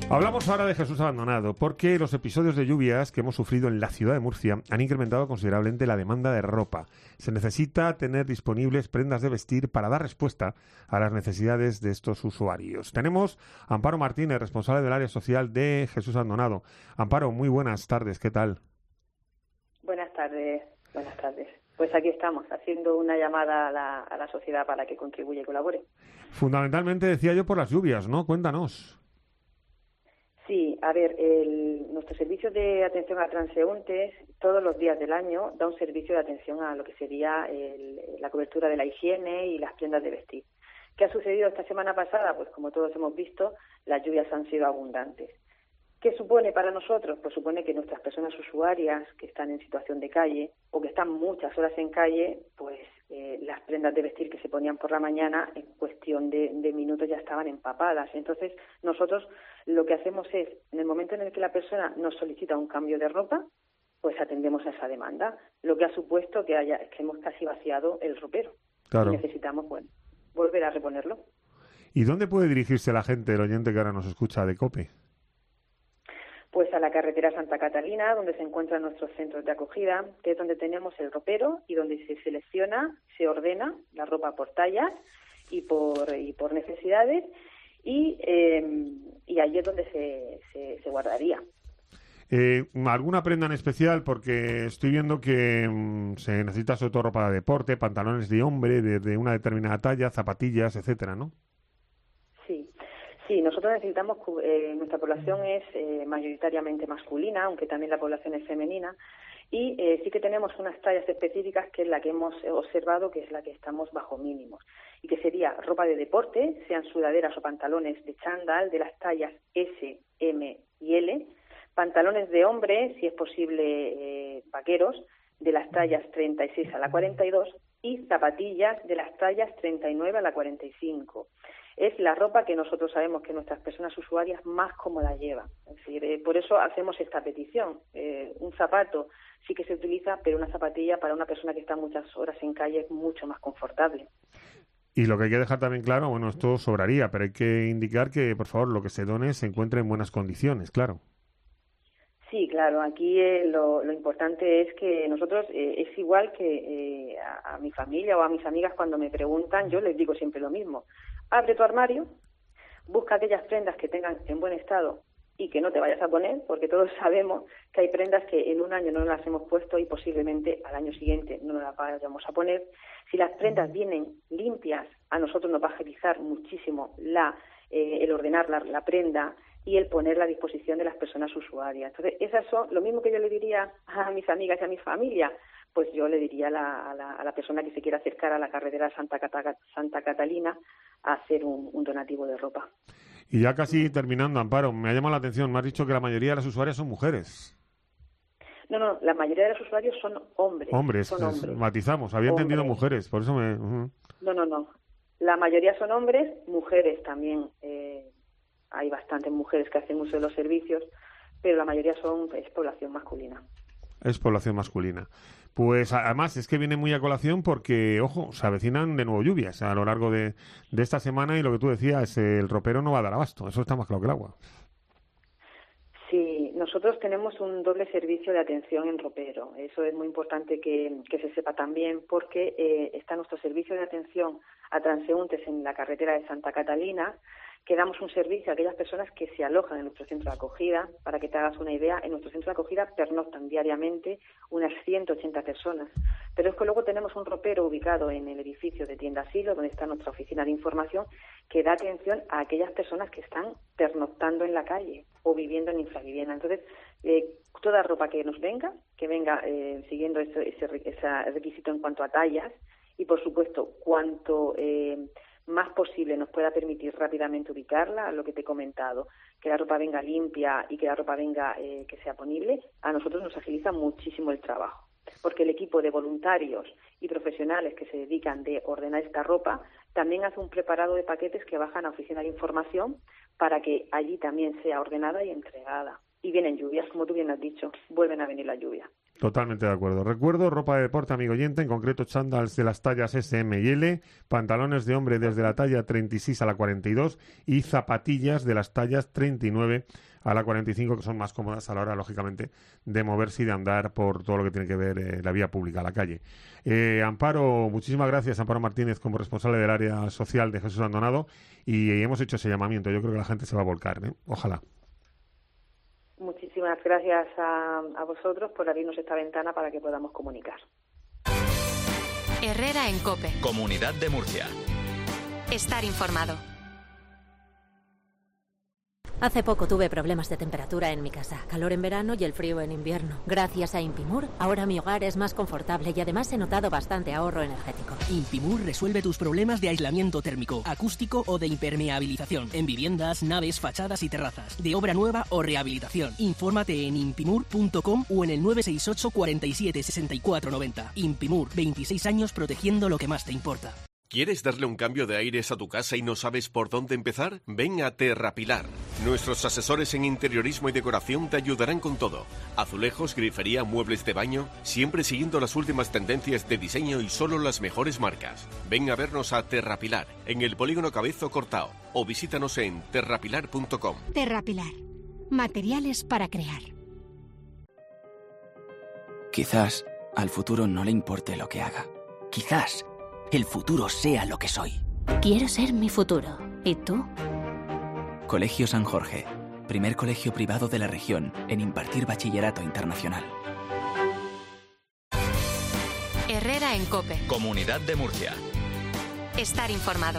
Hablamos ahora de Jesús abandonado, porque los episodios de lluvias que hemos sufrido en la ciudad de Murcia han incrementado considerablemente la demanda de ropa. Se necesita tener disponibles prendas de vestir para dar respuesta a las necesidades de estos usuarios. Tenemos a Amparo Martínez, responsable del área social de Jesús abandonado. Amparo, muy buenas tardes, ¿qué tal? Buenas tardes. Pues aquí estamos, haciendo una llamada a la sociedad para que contribuya y colabore. Fundamentalmente, decía yo, por las lluvias, ¿no? Cuéntanos. Sí, a ver, nuestro servicio de atención a transeúntes todos los días del año da un servicio de atención a lo que sería la cobertura de la higiene y las prendas de vestir. ¿Qué ha sucedido esta semana pasada? Pues como todos hemos visto, las lluvias han sido abundantes. ¿Qué supone para nosotros? Pues supone que nuestras personas usuarias que están en situación de calle o que están muchas horas en calle, pues las prendas de vestir que se ponían por la mañana en cuestión de minutos ya estaban empapadas. Entonces nosotros lo que hacemos es, en el momento en el que la persona nos solicita un cambio de ropa, pues atendemos a esa demanda, lo que ha supuesto que hemos casi vaciado el ropero. Claro. Y necesitamos, volver a reponerlo. ¿Y dónde puede dirigirse la gente, el oyente que ahora nos escucha de COPE? Pues a la carretera Santa Catalina, donde se encuentran nuestros centros de acogida, que es donde tenemos el ropero y donde se selecciona, se ordena la ropa por tallas y por necesidades, y allí es donde se guardaría. ¿Alguna prenda en especial? Porque estoy viendo que se necesita sobre todo ropa de deporte, pantalones de hombre de una determinada talla, zapatillas, etcétera, ¿no? Sí, nosotros necesitamos, nuestra población es mayoritariamente masculina, aunque también la población es femenina, y sí que tenemos unas tallas específicas que es la que hemos observado, que es la que estamos bajo mínimos, y que sería ropa de deporte, sean sudaderas o pantalones de chándal de las tallas S, M y L, pantalones de hombre, si es posible vaqueros, de las tallas 36 a la 42, y zapatillas de las tallas 39 a la 45. Es la ropa que nosotros sabemos que nuestras personas usuarias más cómodas llevan. Es decir, por eso hacemos esta petición. Un zapato sí que se utiliza, pero una zapatilla para una persona que está muchas horas en calle es mucho más confortable. Y lo que hay que dejar también claro, bueno, esto sobraría, pero hay que indicar que, por favor, lo que se done se encuentre en buenas condiciones, claro. Sí, claro, aquí lo importante es que nosotros, es igual que a mi familia o a mis amigas cuando me preguntan, yo les digo siempre lo mismo. Abre tu armario, busca aquellas prendas que tengan en buen estado y que no te vayas a poner, porque todos sabemos que hay prendas que en un año no las hemos puesto y posiblemente al año siguiente no las vayamos a poner. Si las prendas vienen limpias, a nosotros nos va a agilizar muchísimo el ordenar la prenda y el ponerla a disposición de las personas usuarias. Entonces, esas son lo mismo que yo le diría a mis amigas y a mi familia, pues yo le diría a la persona que se quiera acercar a la carretera Santa Catalina a hacer un donativo de ropa. Y ya casi terminando, Amparo, me ha llamado la atención, me has dicho que la mayoría de las usuarias son mujeres. No, la mayoría de los usuarios son hombres. Hombres. Matizamos, había entendido mujeres, por eso me... No, la mayoría son hombres, mujeres también, hay bastantes mujeres que hacen uso de los servicios, pero la mayoría es población masculina. Es población masculina. Pues además es que viene muy a colación porque, ojo, se avecinan de nuevo lluvias a lo largo de esta semana y lo que tú decías, el ropero no va a dar abasto, eso está más claro que el agua. Sí, nosotros tenemos un doble servicio de atención en ropero. Eso es muy importante que se sepa también porque está nuestro servicio de atención a transeúntes en la carretera de Santa Catalina, que damos un servicio a aquellas personas que se alojan en nuestro centro de acogida. Para que te hagas una idea, en nuestro centro de acogida pernoctan diariamente unas 180 personas. Pero es que luego tenemos un ropero ubicado en el edificio de Tienda Asilo, donde está nuestra oficina de información, que da atención a aquellas personas que están pernoctando en la calle o viviendo en infravivienda. Entonces, toda ropa que venga siguiendo ese requisito en cuanto a tallas y, por supuesto, cuanto más posible nos pueda permitir rápidamente ubicarla, lo que te he comentado, que la ropa venga limpia y que la ropa venga que sea ponible, a nosotros nos agiliza muchísimo el trabajo, porque el equipo de voluntarios y profesionales que se dedican de ordenar esta ropa también hace un preparado de paquetes que bajan a oficina de información para que allí también sea ordenada y entregada. Y vienen lluvias, como tú bien has dicho, vuelven a venir las lluvias. Totalmente de acuerdo. Recuerdo ropa de deporte, amigo oyente, en concreto chándals de las tallas S, M y L, pantalones de hombre desde la talla 36 a la 42 y zapatillas de las tallas 39 a la 45, que son más cómodas a la hora, lógicamente, de moverse y de andar por todo lo que tiene que ver la vía pública, la calle. Amparo, muchísimas gracias, Amparo Martínez, como responsable del área social de Jesús Abandonado, y hemos hecho ese llamamiento. Yo creo que la gente se va a volcar, ¿eh? Ojalá. Muchísimas gracias a vosotros por abrirnos esta ventana para que podamos comunicar. Herrera en COPE. Comunidad de Murcia. Estar informado. Hace poco tuve problemas de temperatura en mi casa, calor en verano y el frío en invierno. Gracias a Impimur, ahora mi hogar es más confortable y además he notado bastante ahorro energético. Impimur resuelve tus problemas de aislamiento térmico, acústico o de impermeabilización en viviendas, naves, fachadas y terrazas, de obra nueva o rehabilitación. Infórmate en impimur.com o en el 968 47 64 90. Impimur, 26 años protegiendo lo que más te importa. ¿Quieres darle un cambio de aires a tu casa y no sabes por dónde empezar? Ven a Terrapilar. Nuestros asesores en interiorismo y decoración te ayudarán con todo. Azulejos, grifería, muebles de baño, siempre siguiendo las últimas tendencias de diseño y solo las mejores marcas. Ven a vernos a Terrapilar, en el Polígono Cabezo Cortao, o visítanos en terrapilar.com. Terrapilar. Materiales para crear. Quizás al futuro no le importe lo que haga. Quizás el futuro sea lo que soy. Quiero ser mi futuro. ¿Y tú? Colegio San Jorge, primer colegio privado de la región en impartir bachillerato internacional. Herrera en COPE. Comunidad de Murcia. Estar informado.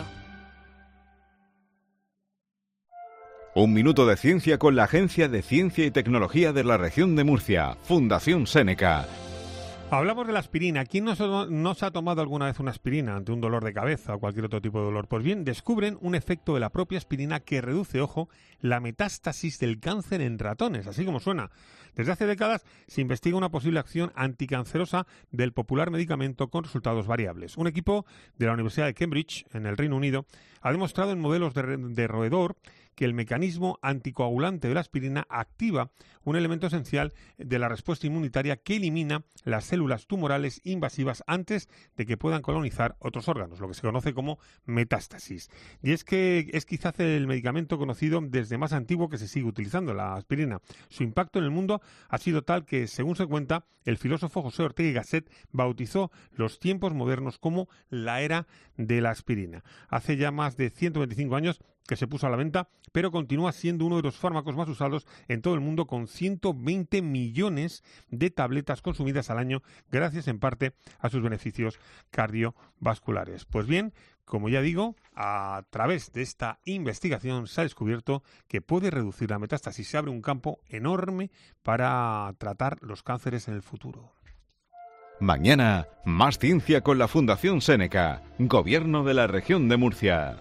Un minuto de ciencia con la Agencia de Ciencia y Tecnología de la Región de Murcia, Fundación Seneca. Hablamos de la aspirina. ¿Quién no se ha tomado alguna vez una aspirina ante un dolor de cabeza o cualquier otro tipo de dolor? Pues bien, descubren un efecto de la propia aspirina que reduce, ojo, la metástasis del cáncer en ratones, así como suena. Desde hace décadas se investiga una posible acción anticancerosa del popular medicamento con resultados variables. Un equipo de la Universidad de Cambridge, en el Reino Unido, ha demostrado en modelos de roedor que el mecanismo anticoagulante de la aspirina activa un elemento esencial de la respuesta inmunitaria que elimina las células tumorales invasivas antes de que puedan colonizar otros órganos, lo que se conoce como metástasis. Y es que es quizás el medicamento conocido desde más antiguo que se sigue utilizando, la aspirina. Su impacto en el mundo ha sido tal que, según se cuenta, el filósofo José Ortega y Gasset bautizó los tiempos modernos como la era de la aspirina. Hace ya más de 125 años que se puso a la venta, pero continúa siendo uno de los fármacos más usados en todo el mundo, con 120 millones de tabletas consumidas al año, gracias en parte a sus beneficios cardiovasculares. Pues bien, como ya digo, a través de esta investigación se ha descubierto que puede reducir la metástasis. Se abre un campo enorme para tratar los cánceres en el futuro. Mañana, más ciencia con la Fundación Seneca, Gobierno de la Región de Murcia.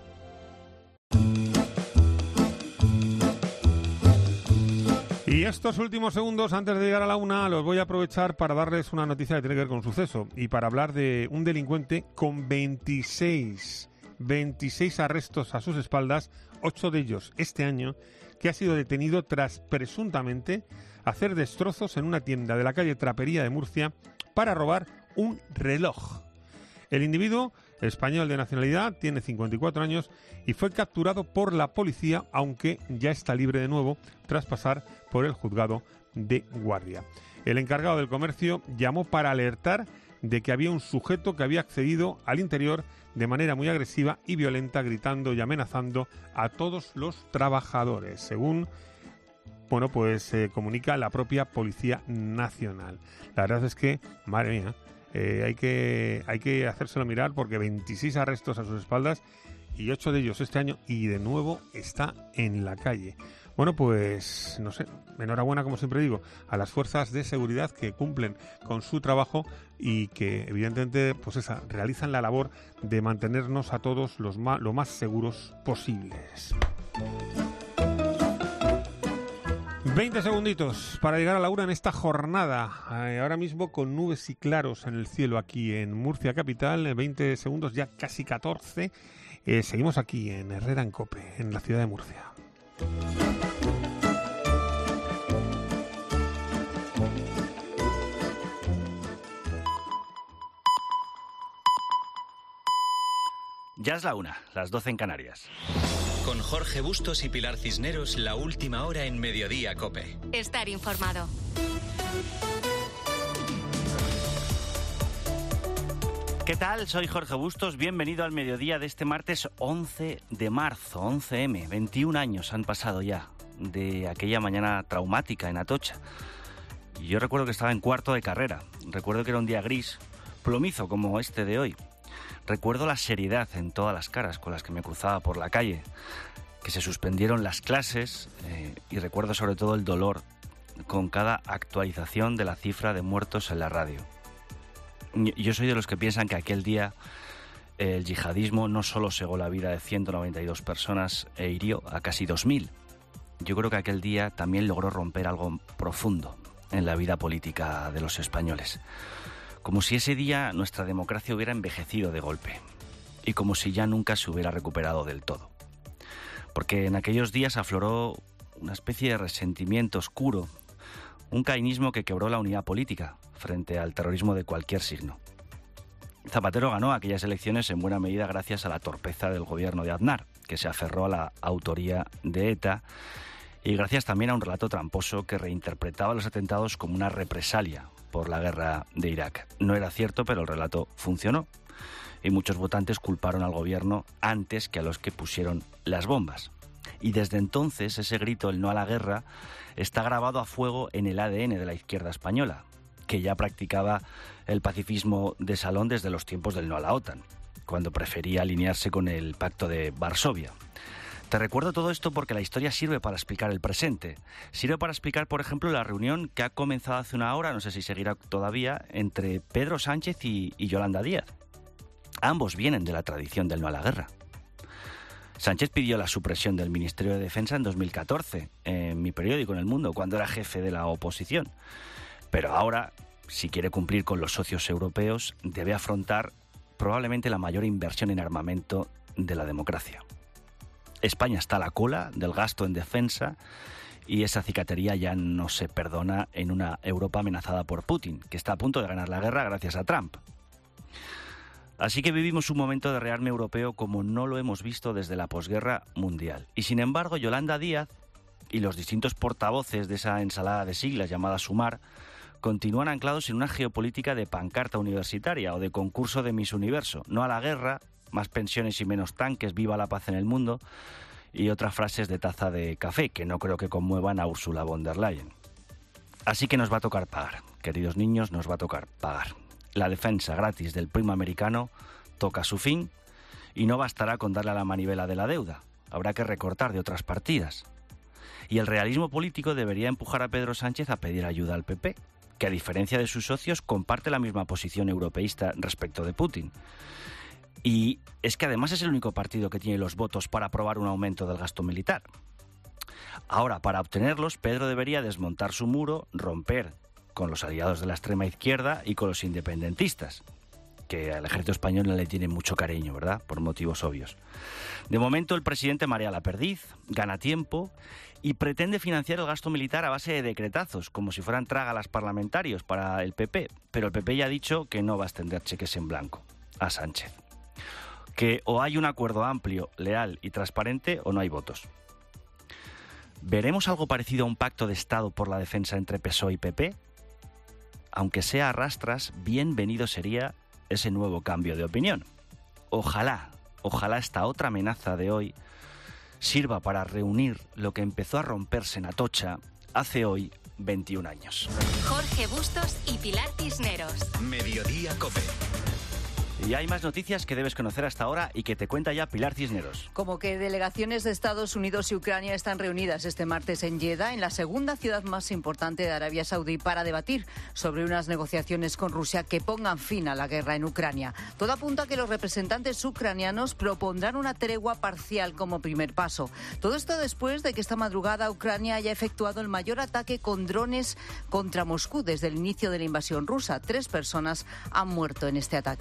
Y estos últimos segundos, antes de llegar a la una, los voy a aprovechar para darles una noticia que tiene que ver con un suceso y para hablar de un delincuente con 26 arrestos a sus espaldas, 8 de ellos este año, que ha sido detenido tras presuntamente hacer destrozos en una tienda de la calle Trapería de Murcia para robar un reloj. El individuo, español de nacionalidad, tiene 54 años y fue capturado por la policía, aunque ya está libre de nuevo tras pasar por el juzgado de guardia. El encargado del comercio llamó para alertar de que había un sujeto que había accedido al interior de manera muy agresiva y violenta, gritando y amenazando a todos los trabajadores, según comunica la propia Policía Nacional. La verdad es que, madre mía, hay que hacérselo mirar, porque 26 arrestos a sus espaldas y 8 de ellos este año, y de nuevo está en la calle. Bueno, pues no sé, enhorabuena, como siempre digo, a las fuerzas de seguridad que cumplen con su trabajo y que evidentemente realizan la labor de mantenernos a todos lo más seguros posibles. 20 segunditos para llegar a la una en esta jornada, ahora mismo con nubes y claros en el cielo aquí en Murcia capital, 20 segundos, ya casi 14, seguimos aquí en Herrera en COPE, en la ciudad de Murcia. Ya es la 1, las 12 en Canarias. Con Jorge Bustos y Pilar Cisneros, la última hora en Mediodía COPE. Estar informado. ¿Qué tal? Soy Jorge Bustos, bienvenido al mediodía de este martes 11 de marzo, 11M. 21 años han pasado ya de aquella mañana traumática en Atocha. Y yo recuerdo que estaba en cuarto de carrera, recuerdo que era un día gris, plomizo como este de hoy. Recuerdo la seriedad en todas las caras con las que me cruzaba por la calle, que se suspendieron las clases y recuerdo sobre todo el dolor con cada actualización de la cifra de muertos en la radio. Yo soy de los que piensan que aquel día el yihadismo no solo cegó la vida de 192 personas e hirió a casi 2.000. Yo creo que aquel día también logró romper algo profundo en la vida política de los españoles. Como si ese día nuestra democracia hubiera envejecido de golpe y como si ya nunca se hubiera recuperado del todo. Porque en aquellos días afloró una especie de resentimiento oscuro, un caínismo que quebró la unidad política frente al terrorismo de cualquier signo. Zapatero ganó aquellas elecciones en buena medida gracias a la torpeza del gobierno de Aznar, que se aferró a la autoría de ETA, y gracias también a un relato tramposo que reinterpretaba los atentados como una represalia por la guerra de Irak. No era cierto, pero el relato funcionó, y muchos votantes culparon al gobierno antes que a los que pusieron las bombas. Y desde entonces ese grito, el no a la guerra, está grabado a fuego en el ADN de la izquierda española, que ya practicaba el pacifismo de salón desde los tiempos del no a la OTAN, cuando prefería alinearse con el Pacto de Varsovia. Te recuerdo todo esto porque la historia sirve para explicar el presente. Sirve para explicar, por ejemplo, la reunión que ha comenzado hace una hora, no sé si seguirá todavía, entre Pedro Sánchez y Yolanda Díaz. Ambos vienen de la tradición del no a la guerra. Sánchez pidió la supresión del Ministerio de Defensa en 2014, en mi periódico, en El Mundo, cuando era jefe de la oposición. Pero ahora, si quiere cumplir con los socios europeos, debe afrontar probablemente la mayor inversión en armamento de la democracia. España está a la cola del gasto en defensa y esa cicatería ya no se perdona en una Europa amenazada por Putin, que está a punto de ganar la guerra gracias a Trump. Así que vivimos un momento de rearme europeo como no lo hemos visto desde la posguerra mundial. Y sin embargo, Yolanda Díaz y los distintos portavoces de esa ensalada de siglas llamada Sumar continúan anclados en una geopolítica de pancarta universitaria o de concurso de Miss Universo. No a la guerra, más pensiones y menos tanques, viva la paz en el mundo, y otras frases de taza de café que no creo que conmuevan a Ursula von der Leyen. Así que nos va a tocar pagar, queridos niños, nos va a tocar pagar. La defensa gratis del primo americano toca su fin y no bastará con darle a la manivela de la deuda. Habrá que recortar de otras partidas. Y el realismo político debería empujar a Pedro Sánchez a pedir ayuda al PP, que a diferencia de sus socios comparte la misma posición europeísta respecto de Putin. Y es que además es el único partido que tiene los votos para aprobar un aumento del gasto militar. Ahora, para obtenerlos, Pedro debería desmontar su muro, romper con los aliados de la extrema izquierda y con los independentistas, que al ejército español no le tiene mucho cariño, ¿verdad?, por motivos obvios. De momento el presidente marea la perdiz, gana tiempo y pretende financiar el gasto militar a base de decretazos, como si fueran trágalas parlamentarios para el PP, pero el PP ya ha dicho que no va a extender cheques en blanco a Sánchez. Que o hay un acuerdo amplio, leal y transparente o no hay votos. ¿Veremos algo parecido a un pacto de Estado por la defensa entre PSOE y PP? Aunque sea a rastras, bienvenido sería ese nuevo cambio de opinión. Ojalá esta otra amenaza de hoy sirva para reunir lo que empezó a romperse en Atocha hace hoy 21 años. Jorge Bustos y Pilar Cisneros. Mediodía COPE. Y hay más noticias que debes conocer hasta ahora y que te cuenta ya Pilar Cisneros. Como que delegaciones de Estados Unidos y Ucrania están reunidas este martes en Jeddah, en la segunda ciudad más importante de Arabia Saudí, para debatir sobre unas negociaciones con Rusia que pongan fin a la guerra en Ucrania. Todo apunta a que los representantes ucranianos propondrán una tregua parcial como primer paso. Todo esto después de que esta madrugada Ucrania haya efectuado el mayor ataque con drones contra Moscú desde el inicio de la invasión rusa. 3 personas han muerto en este ataque.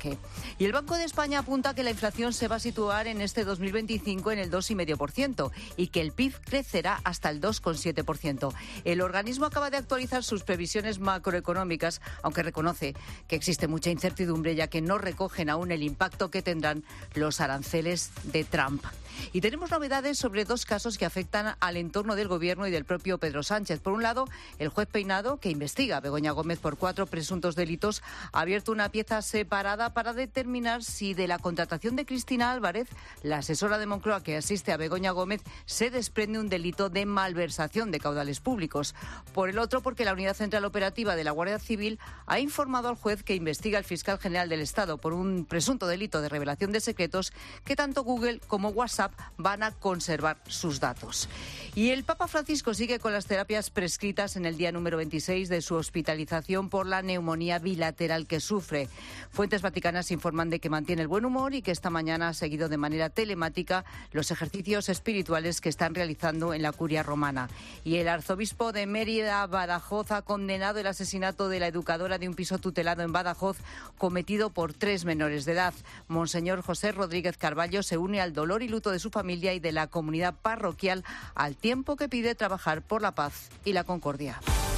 Y el Banco de España apunta que la inflación se va a situar en este 2025 en el 2,5% y que el PIB crecerá hasta el 2,7%. El organismo acaba de actualizar sus previsiones macroeconómicas, aunque reconoce que existe mucha incertidumbre ya que no recogen aún el impacto que tendrán los aranceles de Trump. Y tenemos novedades sobre dos casos que afectan al entorno del Gobierno y del propio Pedro Sánchez. Por un lado, el juez Peinado, que investiga a Begoña Gómez por 4 presuntos delitos, ha abierto una pieza separada para determinar si de la contratación de Cristina Álvarez, la asesora de Moncloa que asiste a Begoña Gómez, se desprende un delito de malversación de caudales públicos. Por el otro, porque la Unidad Central Operativa de la Guardia Civil ha informado al juez que investiga al fiscal general del Estado por un presunto delito de revelación de secretos, que tanto Google como WhatsApp van a conservar sus datos. Y el Papa Francisco sigue con las terapias prescritas en el día número 26 de su hospitalización por la neumonía bilateral que sufre. Fuentes vaticanas informan de que mantiene el buen humor y que esta mañana ha seguido de manera telemática los ejercicios espirituales que están realizando en la Curia Romana. Y el arzobispo de Mérida, Badajoz, ha condenado el asesinato de la educadora de un piso tutelado en Badajoz cometido por 3 menores de edad. Monseñor José Rodríguez Carballo se une al dolor y luto de su familia y de la comunidad parroquial, al tiempo que pide trabajar por la paz y la concordia.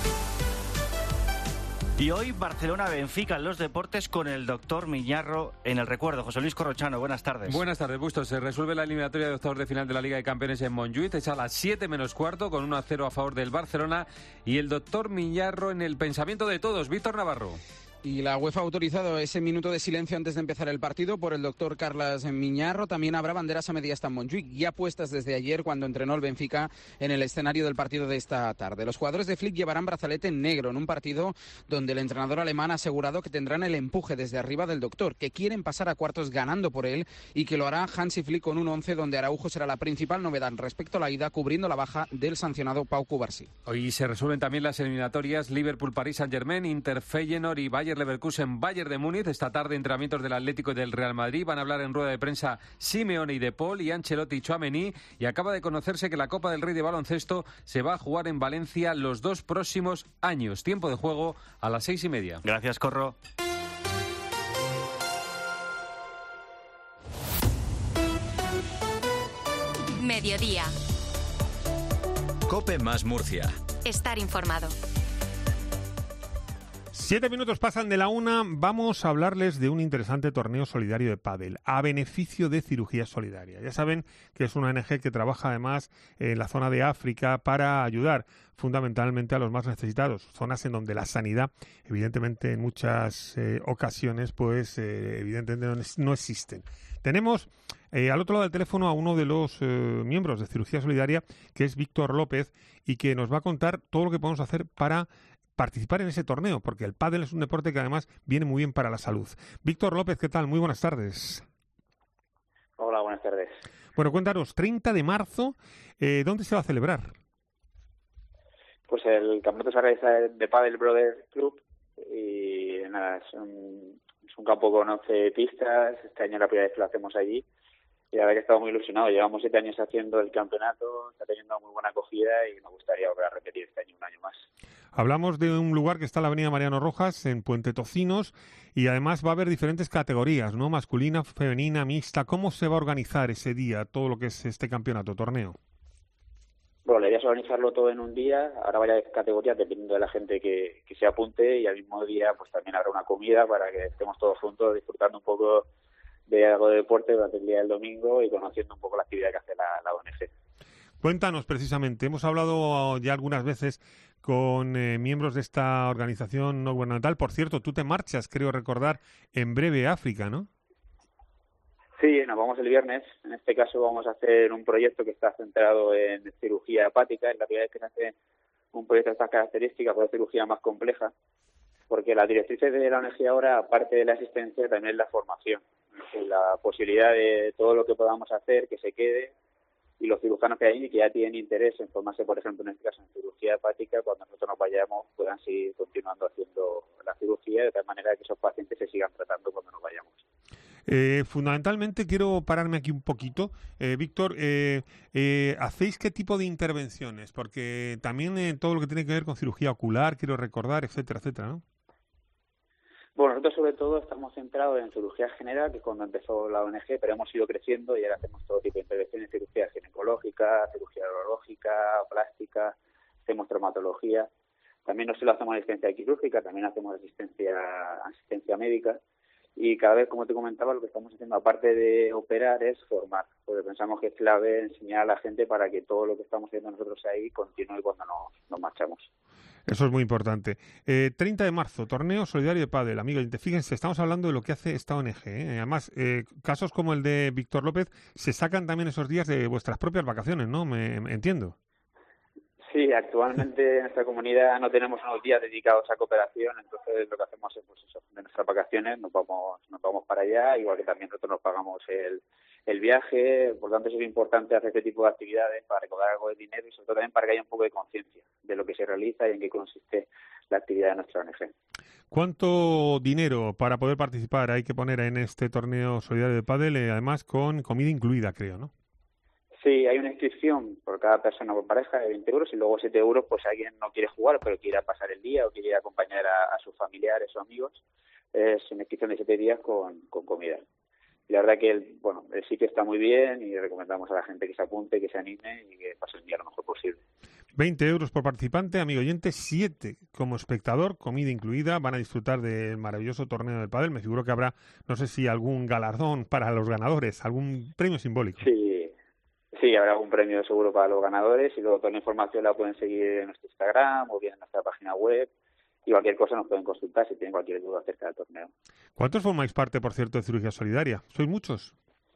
Y hoy Barcelona-Benfica en los deportes con el doctor Miñarro en el recuerdo. José Luis Corrochano, buenas tardes. Buenas tardes, Bustos. Se resuelve la eliminatoria de octavos de final de la Liga de Campeones en Montjuïc. Es a las 7 menos cuarto con 1-0 a favor del Barcelona. Y el doctor Miñarro en el pensamiento de todos. Víctor Navarro. Y la UEFA ha autorizado ese minuto de silencio antes de empezar el partido por el doctor Carles Miñarro. También habrá banderas a media asta en Montjuïc, ya puestas desde ayer cuando entrenó el Benfica en el escenario del partido de esta tarde. Los jugadores de Flick llevarán brazalete negro en un partido donde el entrenador alemán ha asegurado que tendrán el empuje desde arriba del doctor, que quieren pasar a cuartos ganando por él y que lo hará Hansi Flick con un 11 donde Araujo será la principal novedad respecto a la ida, cubriendo la baja del sancionado Pau Cubarsí. Hoy se resuelven también las eliminatorias Liverpool-París Saint-Germain, Inter-Feyenoord y Bayer Leverkusen-Bayern de Múnich. Esta tarde entrenamientos del Atlético y del Real Madrid. Van a hablar en rueda de prensa Simeone y De Paul y Ancelotti y Tchouaméni. Y acaba de conocerse que la Copa del Rey de baloncesto se va a jugar en Valencia los 2 próximos años. Tiempo de juego a las 6:30. Gracias, Corro. Mediodía. COPE más Murcia. Estar informado. 7 minutos pasan de la 1. Vamos a hablarles de un interesante torneo solidario de pádel a beneficio de Cirugía Solidaria. Ya saben que es una ONG que trabaja además en la zona de África para ayudar fundamentalmente a los más necesitados, zonas en donde la sanidad, evidentemente en muchas ocasiones, pues evidentemente no existen. Tenemos al otro lado del teléfono a uno de los miembros de Cirugía Solidaria, que es Víctor López, y que nos va a contar todo lo que podemos hacer para participar en ese torneo, porque el pádel es un deporte que además viene muy bien para la salud. Víctor López, ¿qué tal? Muy buenas tardes. Hola, buenas tardes. Bueno, cuéntanos, 30 de marzo, ¿dónde se va a celebrar? Pues el campeonato se realiza de Padel Brothers Club y nada, es un campo con 11 pistas. Este año la primera vez que lo hacemos allí y la verdad que estamos muy ilusionados. Llevamos 7 años haciendo el campeonato, está teniendo muy buena acogida y me gustaría volver a repetir este año un año más. Hablamos de un lugar que está en la avenida Mariano Rojas, en Puente Tocinos, y además va a haber diferentes categorías, ¿no? Masculina, femenina, mixta. ¿Cómo se va a organizar ese día, todo lo que es este campeonato, torneo? Bueno, la idea es organizarlo todo en un día. Habrá varias categorías dependiendo de la gente que se apunte y al mismo día pues también habrá una comida para que estemos todos juntos disfrutando un poco de algo de deporte durante el día del domingo y conociendo un poco la actividad que hace la ONG. Cuéntanos precisamente, hemos hablado ya algunas veces con miembros de esta organización no gubernamental. Por cierto, tú te marchas, creo recordar, en breve a África, ¿no? Sí, nos vamos el viernes. En este caso vamos a hacer un proyecto que está centrado en cirugía hepática. Es la primera vez que se hace un proyecto de estas características, por cirugía más compleja, porque la directriz de la ONG ahora, aparte de la asistencia, también es la formación. La posibilidad de todo lo que podamos hacer, que se quede, y los cirujanos que hay que ya tienen interés en formarse, por ejemplo, en este caso en cirugía hepática, cuando nosotros nos vayamos puedan seguir continuando haciendo la cirugía, de tal manera que esos pacientes se sigan tratando cuando nos vayamos. Fundamentalmente quiero pararme aquí un poquito. Víctor, ¿hacéis qué tipo de intervenciones? Porque también todo lo que tiene que ver con cirugía ocular, quiero recordar, etcétera, etcétera, ¿no? Bueno, nosotros sobre todo estamos centrados en cirugía general, que es cuando empezó la ONG, pero hemos ido creciendo y ahora hacemos todo tipo de intervenciones, cirugía ginecológica, cirugía urológica, plástica, hacemos traumatología. También no solo hacemos asistencia quirúrgica, también hacemos asistencia médica. Y cada vez, como te comentaba, lo que estamos haciendo, aparte de operar, es formar, porque pensamos que es clave enseñar a la gente para que todo lo que estamos haciendo nosotros ahí continúe cuando nos marchamos. Eso es muy importante. 30 de marzo, torneo solidario de pádel. Amigo, fíjense, estamos hablando de lo que hace esta ONG. Además, casos como el de Víctor López se sacan también esos días de vuestras propias vacaciones, ¿no? Me entiendo. Sí, actualmente en nuestra comunidad no tenemos unos días dedicados a cooperación, entonces lo que hacemos es, pues eso, de nuestras vacaciones nos vamos para allá, igual que también nosotros nos pagamos el viaje. Por tanto, es importante hacer este tipo de actividades para recaudar algo de dinero y sobre todo también para que haya un poco de conciencia de lo que se realiza y en qué consiste la actividad de nuestra ONG. ¿Cuánto dinero para poder participar hay que poner en este torneo solidario de pádel, además con comida incluida, creo, ¿no? Sí, hay una inscripción por cada persona por pareja de 20 euros y luego 7 euros pues si alguien no quiere jugar pero quiere pasar el día o quiere acompañar a sus familiares o amigos. Es una inscripción de 7 días con comida. Y la verdad que el sitio está muy bien y recomendamos a la gente que se apunte, que se anime y que pase el día lo mejor posible. 20 euros por participante, amigo oyente, 7 como espectador, comida incluida. Van a disfrutar del maravilloso torneo del pádel. Me figuro que habrá, no sé si algún galardón para los ganadores, algún premio simbólico. Sí, habrá algún premio seguro para los ganadores y luego toda la información la pueden seguir en nuestro Instagram o bien en nuestra página web y cualquier cosa nos pueden consultar si tienen cualquier duda acerca del torneo. ¿ ¿Cuántos formáis parte, por cierto, de Cirugía Solidaria? ¿Sois muchos?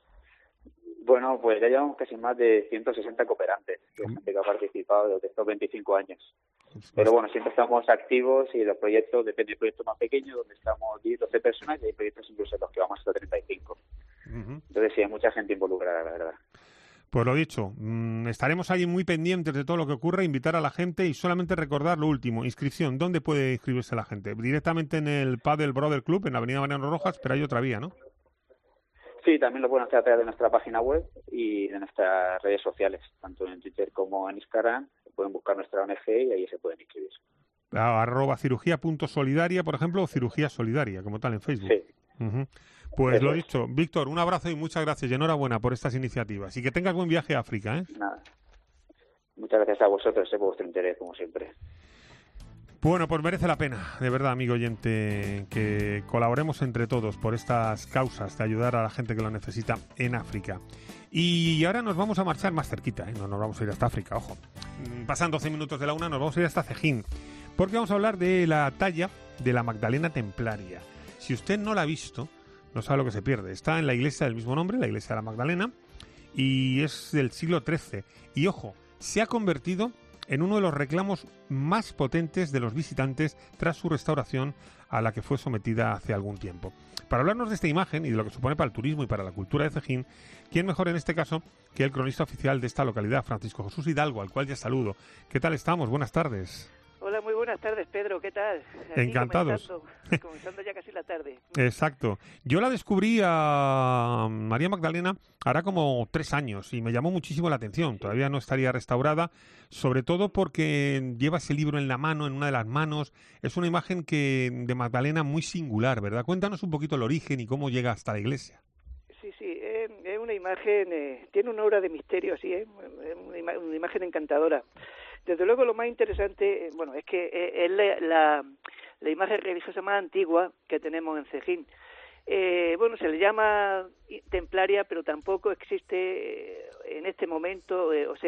Bueno, pues ya llevamos casi más de 160 cooperantes, que es gente que ha participado desde estos 25 años. Pero bueno, siempre estamos activos y los proyectos, depende del proyecto más pequeño, donde estamos 10, 12 personas y hay proyectos incluso en los que vamos hasta 35. Entonces sí, hay mucha gente involucrada, la verdad. Pues lo dicho, estaremos ahí muy pendientes de todo lo que ocurra, invitar a la gente y solamente recordar lo último, inscripción. ¿Dónde puede inscribirse la gente? Directamente en el Padel Brother Club, en la avenida Mariano Rojas, pero hay otra vía, ¿no? Sí, también lo pueden hacer a través de nuestra página web y de nuestras redes sociales, tanto en Twitter como en Instagram. Pueden buscar nuestra ONG y ahí se pueden inscribir. @cirugía.solidaria, por ejemplo, o Cirugía Solidaria, como tal en Facebook. Sí. Pues Eso lo es. dicho, Víctor, un abrazo y muchas gracias y enhorabuena por estas iniciativas. Y que tengas buen viaje a África, ¿eh? Nada. Muchas gracias a vosotros por vuestro interés, como siempre. Bueno, pues merece la pena, de verdad, amigo oyente, que colaboremos entre todos por estas causas de ayudar a la gente que lo necesita en África. Y ahora nos vamos a marchar más cerquita, ¿eh? No nos vamos a ir hasta África, ojo. Pasan 12 minutos de la 1, nos vamos a ir hasta Cejín, porque vamos a hablar de la talla de la Magdalena Templaria. Si usted no la ha visto, no sabe lo que se pierde. Está en la iglesia del mismo nombre, la iglesia de la Magdalena, y es del siglo XIII. Y ojo, se ha convertido en uno de los reclamos más potentes de los visitantes tras su restauración a la que fue sometida hace algún tiempo. Para hablarnos de esta imagen y de lo que supone para el turismo y para la cultura de Cejín, ¿quién mejor en este caso que el cronista oficial de esta localidad, Francisco Jesús Hidalgo, al cual ya saludo? ¿Qué tal estamos? Buenas tardes. Hola, muy buenas tardes, Pedro. ¿Qué tal? Aquí Encantados. Comenzando ya casi la tarde. Exacto. Yo la descubrí a María Magdalena hará como 3 años y me llamó muchísimo la atención. Todavía no estaría restaurada, sobre todo porque lleva ese libro en la mano, en una de las manos. Es una imagen de Magdalena muy singular, ¿verdad? Cuéntanos un poquito el origen y cómo llega hasta la iglesia. Sí, es una imagen, tiene una aura de misterio, así, una imagen encantadora. Desde luego lo más interesante, es que es la imagen religiosa más antigua que tenemos en Cejín. Se le llama templaria, pero tampoco existe en este momento,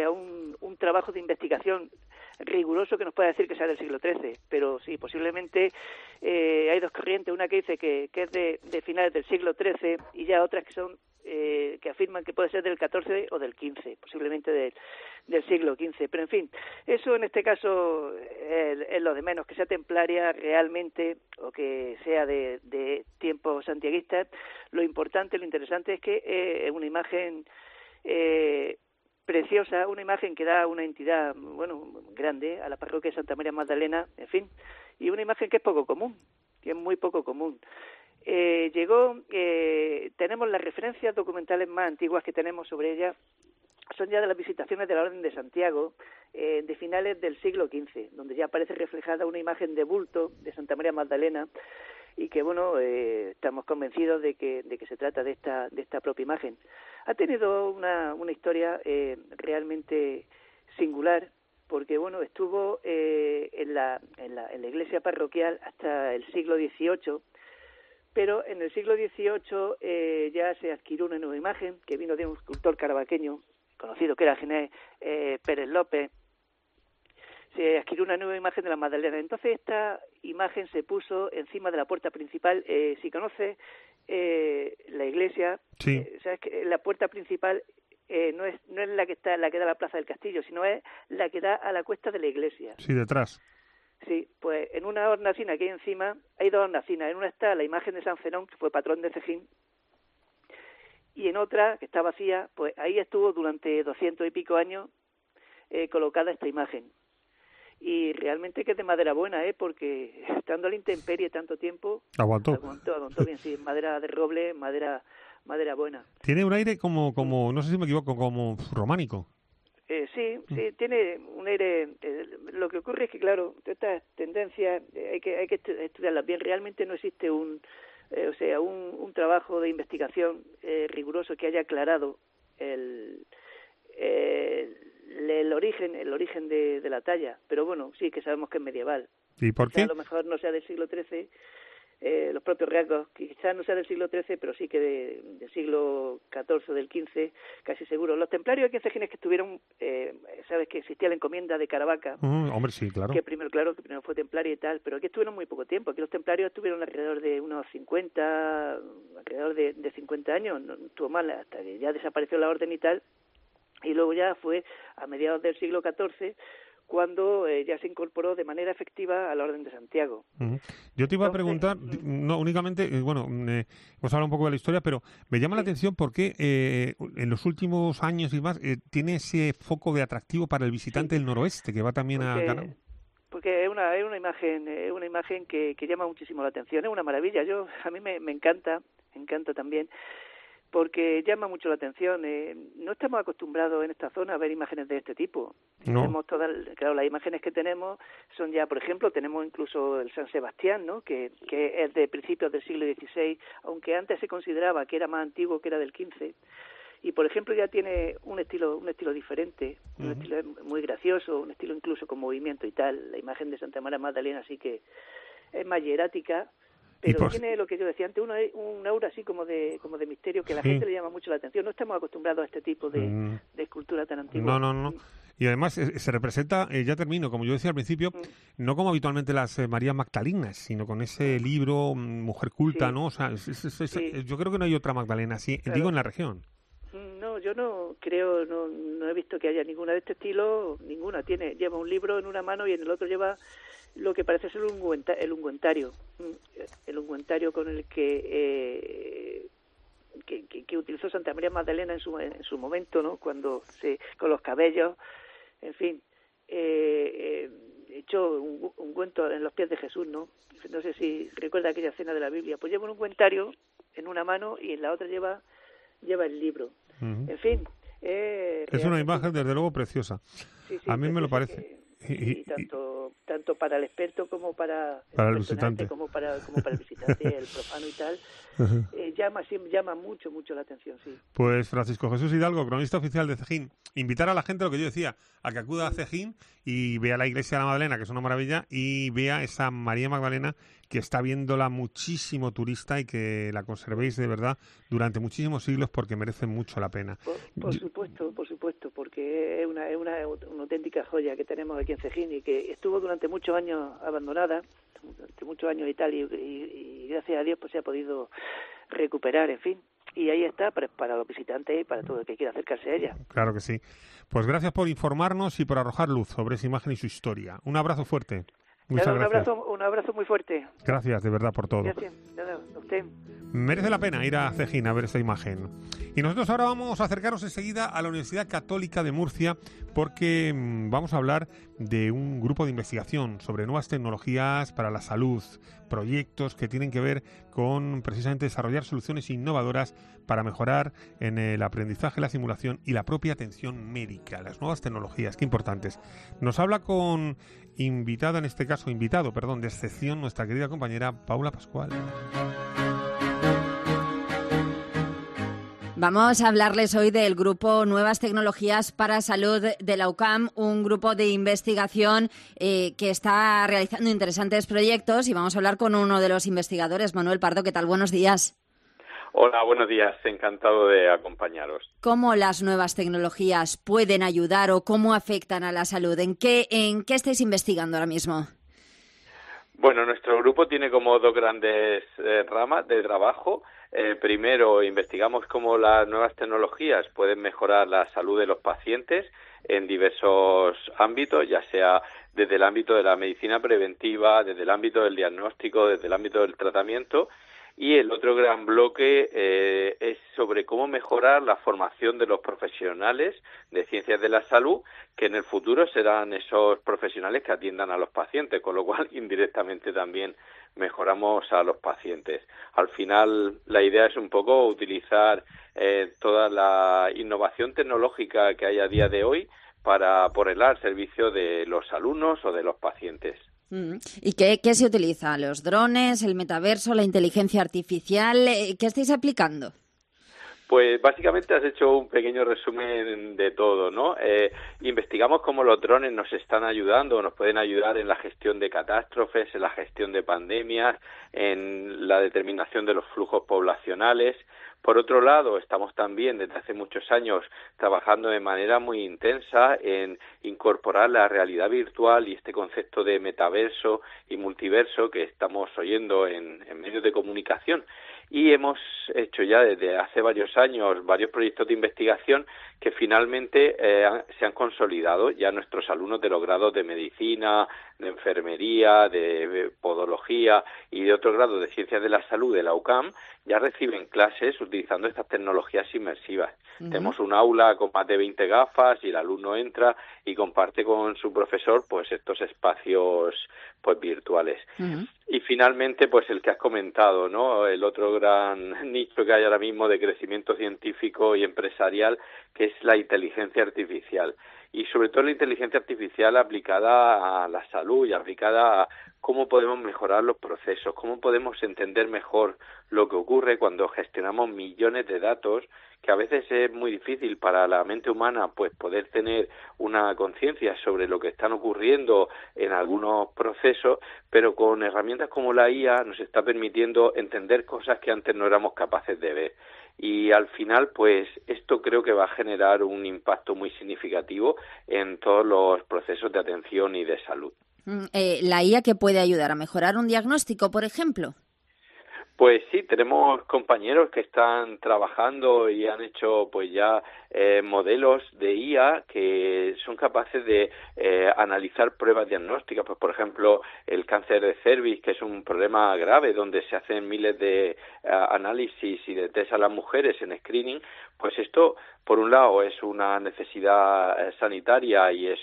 un trabajo de investigación riguroso que nos pueda decir que sea del siglo XIII, pero sí, posiblemente hay dos corrientes, una que dice que es de finales del siglo XIII y ya otras que son que afirman que puede ser del XIV o del XV, posiblemente del siglo XV, pero en fin, eso en este caso es lo de menos, que sea templaria realmente o que sea de tiempos santiaguistas. Lo importante, lo interesante es que es una imagen preciosa, una imagen que da una entidad, grande a la parroquia de Santa María Magdalena, en fin, y una imagen que es poco común, que es muy poco común. Tenemos las referencias documentales más antiguas que tenemos sobre ella, son ya de las visitaciones de la Orden de Santiago, de finales del siglo XV, donde ya aparece reflejada una imagen de bulto de Santa María Magdalena, y que bueno, estamos convencidos de que se trata de esta propia imagen. Ha tenido una historia realmente singular, porque bueno, estuvo en la iglesia parroquial hasta el siglo XVIII, pero en el siglo XVIII ya se adquirió una nueva imagen que vino de un escultor caravaqueño conocido, que era Ginés Pérez López. Se adquirió una nueva imagen de la Magdalena. Entonces esta imagen se puso encima de la puerta principal. Si conoces la iglesia, sí. Sabes que la puerta principal no es la que da a la plaza del castillo, sino es la que da a la cuesta de la iglesia. Sí, detrás. Sí, pues en una hornacina que hay encima, hay dos hornacinas. En una está la imagen de San Zenón, que fue patrón de Cejín, y en otra, que está vacía, pues ahí estuvo durante 200 y pico años colocada esta imagen. Y realmente que es de madera buena, porque estando a la intemperie tanto tiempo... Aguantó bien, sí, madera de roble, madera buena. Tiene un aire como no sé si me equivoco, como románico. Sí, tiene un aire... lo que ocurre es que, claro, estas tendencias hay que estudiarlas bien. Realmente no existe un trabajo de investigación riguroso que haya aclarado el origen de la talla, pero bueno, sí que sabemos que es medieval. ¿Y por qué? A lo mejor no sea del siglo XIII, los propios rasgos, quizás no sea del siglo XIII, pero sí que del siglo XIV, del XV, casi seguro. Los templarios aquí en Cejines que estuvieron, sabes que existía la encomienda de Caravaca. Hombre, sí, claro. Que primero fue templario y tal, pero aquí estuvieron muy poco tiempo. Aquí los templarios estuvieron alrededor de unos 50 años, no estuvo mal, hasta que ya desapareció la orden y tal. Y luego ya fue a mediados del siglo XIV cuando ya se incorporó de manera efectiva a la Orden de Santiago. Yo te iba a preguntar, no únicamente, hemos hablado un poco de la historia, pero me llama la atención porque en los últimos años y más tiene ese foco de atractivo para el visitante del noroeste, que va también a ganar. Porque es una imagen que llama muchísimo la atención, es una maravilla. A mí me encanta también, porque llama mucho la atención. No estamos acostumbrados en esta zona a ver imágenes de este tipo. No. Tenemos claro, las imágenes que tenemos son ya, por ejemplo, tenemos incluso el San Sebastián, ¿no? que es de principios del siglo XVI, aunque antes se consideraba que era más antiguo, que era del XV. Y, por ejemplo, ya tiene un estilo diferente, un estilo muy gracioso, un estilo incluso con movimiento y tal. La imagen de Santa María Magdalena sí que es más hierática, pero tiene lo que yo decía antes, un aura así como de misterio que a la gente le llama mucho la atención. No estamos acostumbrados a este tipo de escultura tan antigua. No. Y además se representa, ya termino, como yo decía al principio, no como habitualmente las Marías Magdalenas, sino con ese libro Mujer Culta, ¿no? O sea, yo creo que no hay otra Magdalena así, digo en la región. No, yo no creo, no he visto que haya ninguna de este estilo, ninguna. Lleva un libro en una mano y en el otro lleva lo que parece ser el ungüentario con el que utilizó Santa María Magdalena en su momento, ¿no? Cuando con los cabellos, en fin, echó un ungüento en los pies de Jesús, ¿no? No sé si recuerda aquella escena de la Biblia. Pues lleva un ungüentario en una mano y en la otra lleva el libro. En fin, es una imagen desde luego preciosa. Sí, a mí me lo parece. Y tanto para el experto como para el visitante, como para el visitante, el profano y tal, llama mucho la atención, sí. Pues Francisco Jesús Hidalgo, cronista oficial de Cejín, invitar a la gente, lo que yo decía, a que acuda a Cejín y vea la iglesia de la Magdalena, que es una maravilla, y vea esa María Magdalena, que está viéndola muchísimo turista y que la conservéis de verdad durante muchísimos siglos porque merece mucho la pena. Por supuesto, porque es una auténtica joya que tenemos aquí en Cejín y que estuvo durante muchos años abandonada, durante muchos años y tal, y gracias a Dios pues se ha podido recuperar, en fin. Y ahí está para los visitantes y para todo el que quiera acercarse a ella. Claro que sí. Pues gracias por informarnos y por arrojar luz sobre esa imagen y su historia. Un abrazo fuerte. Muchas gracias. Un abrazo muy fuerte. Gracias de verdad por todo. Gracias. Nada, a usted. Merece la pena ir a Cejín a ver esta imagen. Y nosotros ahora vamos a acercarnos enseguida a la Universidad Católica de Murcia porque vamos a hablar de un grupo de investigación sobre nuevas tecnologías para la salud, proyectos que tienen que ver con precisamente desarrollar soluciones innovadoras para mejorar en el aprendizaje, la simulación y la propia atención médica. Las nuevas tecnologías, qué importantes. Nos habla con invitado de excepción, nuestra querida compañera Paula Pascual. Vamos a hablarles hoy del grupo Nuevas Tecnologías para Salud de la UCAM, un grupo de investigación que está realizando interesantes proyectos, y vamos a hablar con uno de los investigadores, Manuel Pardo. ¿Qué tal? Buenos días. Hola, buenos días. Encantado de acompañaros. ¿Cómo las nuevas tecnologías pueden ayudar o cómo afectan a la salud? ¿En qué estáis investigando ahora mismo? Bueno, nuestro grupo tiene como dos grandes ramas de trabajo. Primero, investigamos cómo las nuevas tecnologías pueden mejorar la salud de los pacientes en diversos ámbitos, ya sea desde el ámbito de la medicina preventiva, desde el ámbito del diagnóstico, desde el ámbito del tratamiento. Y el otro gran bloque es sobre cómo mejorar la formación de los profesionales de ciencias de la salud, que en el futuro serán esos profesionales que atiendan a los pacientes, con lo cual indirectamente también mejoramos a los pacientes. Al final, la idea es un poco utilizar toda la innovación tecnológica que hay a día de hoy para ponerla al servicio de los alumnos o de los pacientes. ¿Y qué se utiliza? ¿Los drones, el metaverso, la inteligencia artificial? ¿Qué estáis aplicando? Pues básicamente has hecho un pequeño resumen de todo, ¿no? Investigamos cómo los drones nos están ayudando, nos pueden ayudar en la gestión de catástrofes, en la gestión de pandemias, en la determinación de los flujos poblacionales. Por otro lado, estamos también desde hace muchos años trabajando de manera muy intensa en incorporar la realidad virtual y este concepto de metaverso y multiverso que estamos oyendo en medios de comunicación. Y hemos hecho ya desde hace varios años varios proyectos de investigación que finalmente se han consolidado. Ya nuestros alumnos de los grados de medicina, de enfermería, de podología y de otros grados de ciencias de la salud de la UCAM ya reciben clases utilizando estas tecnologías inmersivas. Tenemos un aula con más de 20 gafas y el alumno entra y comparte con su profesor pues estos espacios pues virtuales. Y finalmente, pues el que has comentado, ¿no? El otro gran nicho que hay ahora mismo de crecimiento científico y empresarial, que es la inteligencia artificial. Y sobre todo la inteligencia artificial aplicada a la salud y aplicada a cómo podemos mejorar los procesos, cómo podemos entender mejor lo que ocurre cuando gestionamos millones de datos, que a veces es muy difícil para la mente humana pues poder tener una conciencia sobre lo que están ocurriendo en algunos procesos, pero con herramientas como la IA nos está permitiendo entender cosas que antes no éramos capaces de ver. Y al final, pues esto creo que va a generar un impacto muy significativo en todos los procesos de atención y de salud. ¿La IA que puede ayudar a mejorar un diagnóstico, por ejemplo? Pues sí, tenemos compañeros que están trabajando y han hecho pues ya modelos de IA que son capaces de analizar pruebas diagnósticas, pues por ejemplo el cáncer de cervix, que es un problema grave donde se hacen miles de análisis y de test a las mujeres en screening. Pues esto, por un lado, es una necesidad sanitaria y es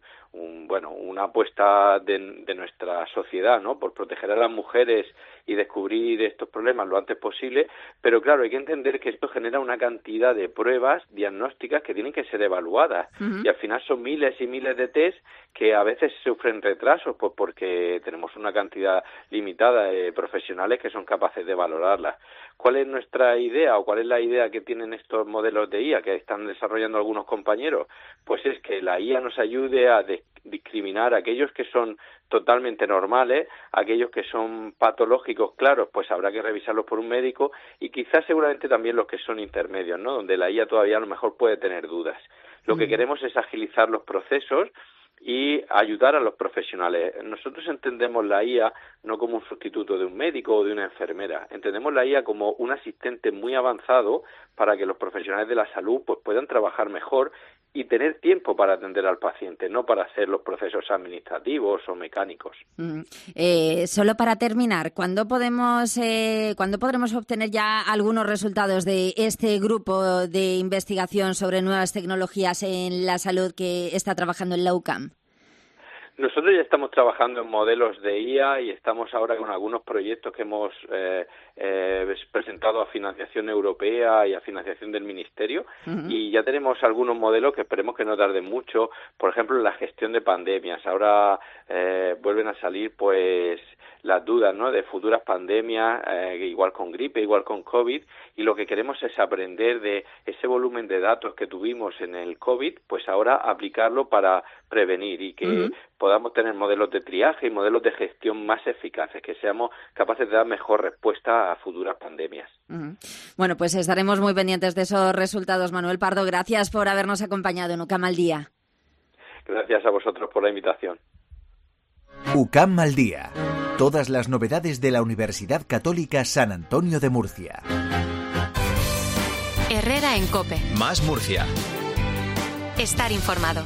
una apuesta de nuestra sociedad, ¿no? Por proteger a las mujeres y descubrir estos problemas lo antes posible, pero claro, hay que entender que esto genera una cantidad de pruebas diagnósticas que tienen que ser evaluadas y al final son miles y miles de test que a veces sufren retrasos pues porque tenemos una cantidad limitada de profesionales que son capaces de valorarlas. ¿Cuál es nuestra idea o cuál es la idea que tienen estos modelos de IA que están desarrollando algunos compañeros? Pues es que la IA nos ayude a discriminar a aquellos que son totalmente normales, aquellos que son patológicos, claro, pues habrá que revisarlos por un médico y quizás seguramente también los que son intermedios, ¿no? Donde la IA todavía a lo mejor puede tener dudas. Lo que queremos es agilizar los procesos y ayudar a los profesionales. Nosotros entendemos la IA no como un sustituto de un médico o de una enfermera. Entendemos la IA como un asistente muy avanzado para que los profesionales de la salud pues puedan trabajar mejor y tener tiempo para atender al paciente, no para hacer los procesos administrativos o mecánicos. Solo para terminar, ¿cuándo podremos obtener ya algunos resultados de este grupo de investigación sobre nuevas tecnologías en la salud que está trabajando en la UCAM? Nosotros ya estamos trabajando en modelos de IA y estamos ahora con algunos proyectos que hemos presentado a financiación europea y a financiación del Ministerio, y ya tenemos algunos modelos que esperemos que no tarden mucho. Por ejemplo, la gestión de pandemias. Ahora vuelven a salir pues las dudas, ¿no?, de futuras pandemias, igual con gripe, igual con COVID, y lo que queremos es aprender de ese volumen de datos que tuvimos en el COVID, pues ahora aplicarlo para prevenir y que podamos tener modelos de triaje y modelos de gestión más eficaces, que seamos capaces de dar mejor respuesta a futuras pandemias. Bueno, pues estaremos muy pendientes de esos resultados. Manuel Pardo, gracias por habernos acompañado en UCAM al Día. Gracias a vosotros por la invitación. UCAM al Día. Todas las novedades de la Universidad Católica San Antonio de Murcia. Herrera en COPE. Más Murcia. Estar informado.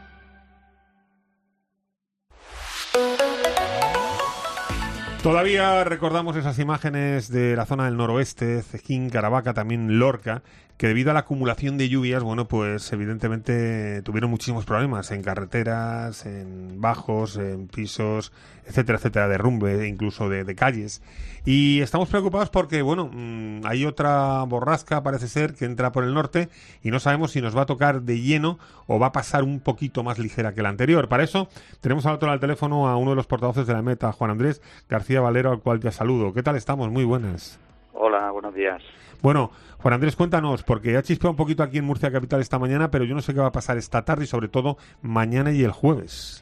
Todavía recordamos esas imágenes de la zona del noroeste, Cejín, Caravaca, también Lorca, que debido a la acumulación de lluvias, bueno, pues evidentemente tuvieron muchísimos problemas en carreteras, en bajos, en pisos, etcétera, etcétera, derrumbe incluso de calles. Y estamos preocupados porque, bueno, hay otra borrasca, parece ser, que entra por el norte y no sabemos si nos va a tocar de lleno o va a pasar un poquito más ligera que la anterior. Para eso tenemos al otro lado del teléfono a uno de los portavoces de la Meta, Juan Andrés García Valero, al cual te saludo. ¿Qué tal estamos? Muy buenas. Hola, buenos días. Bueno, Juan Andrés, cuéntanos, porque ha chispeado un poquito aquí en Murcia Capital esta mañana, pero yo no sé qué va a pasar esta tarde y sobre todo mañana y el jueves.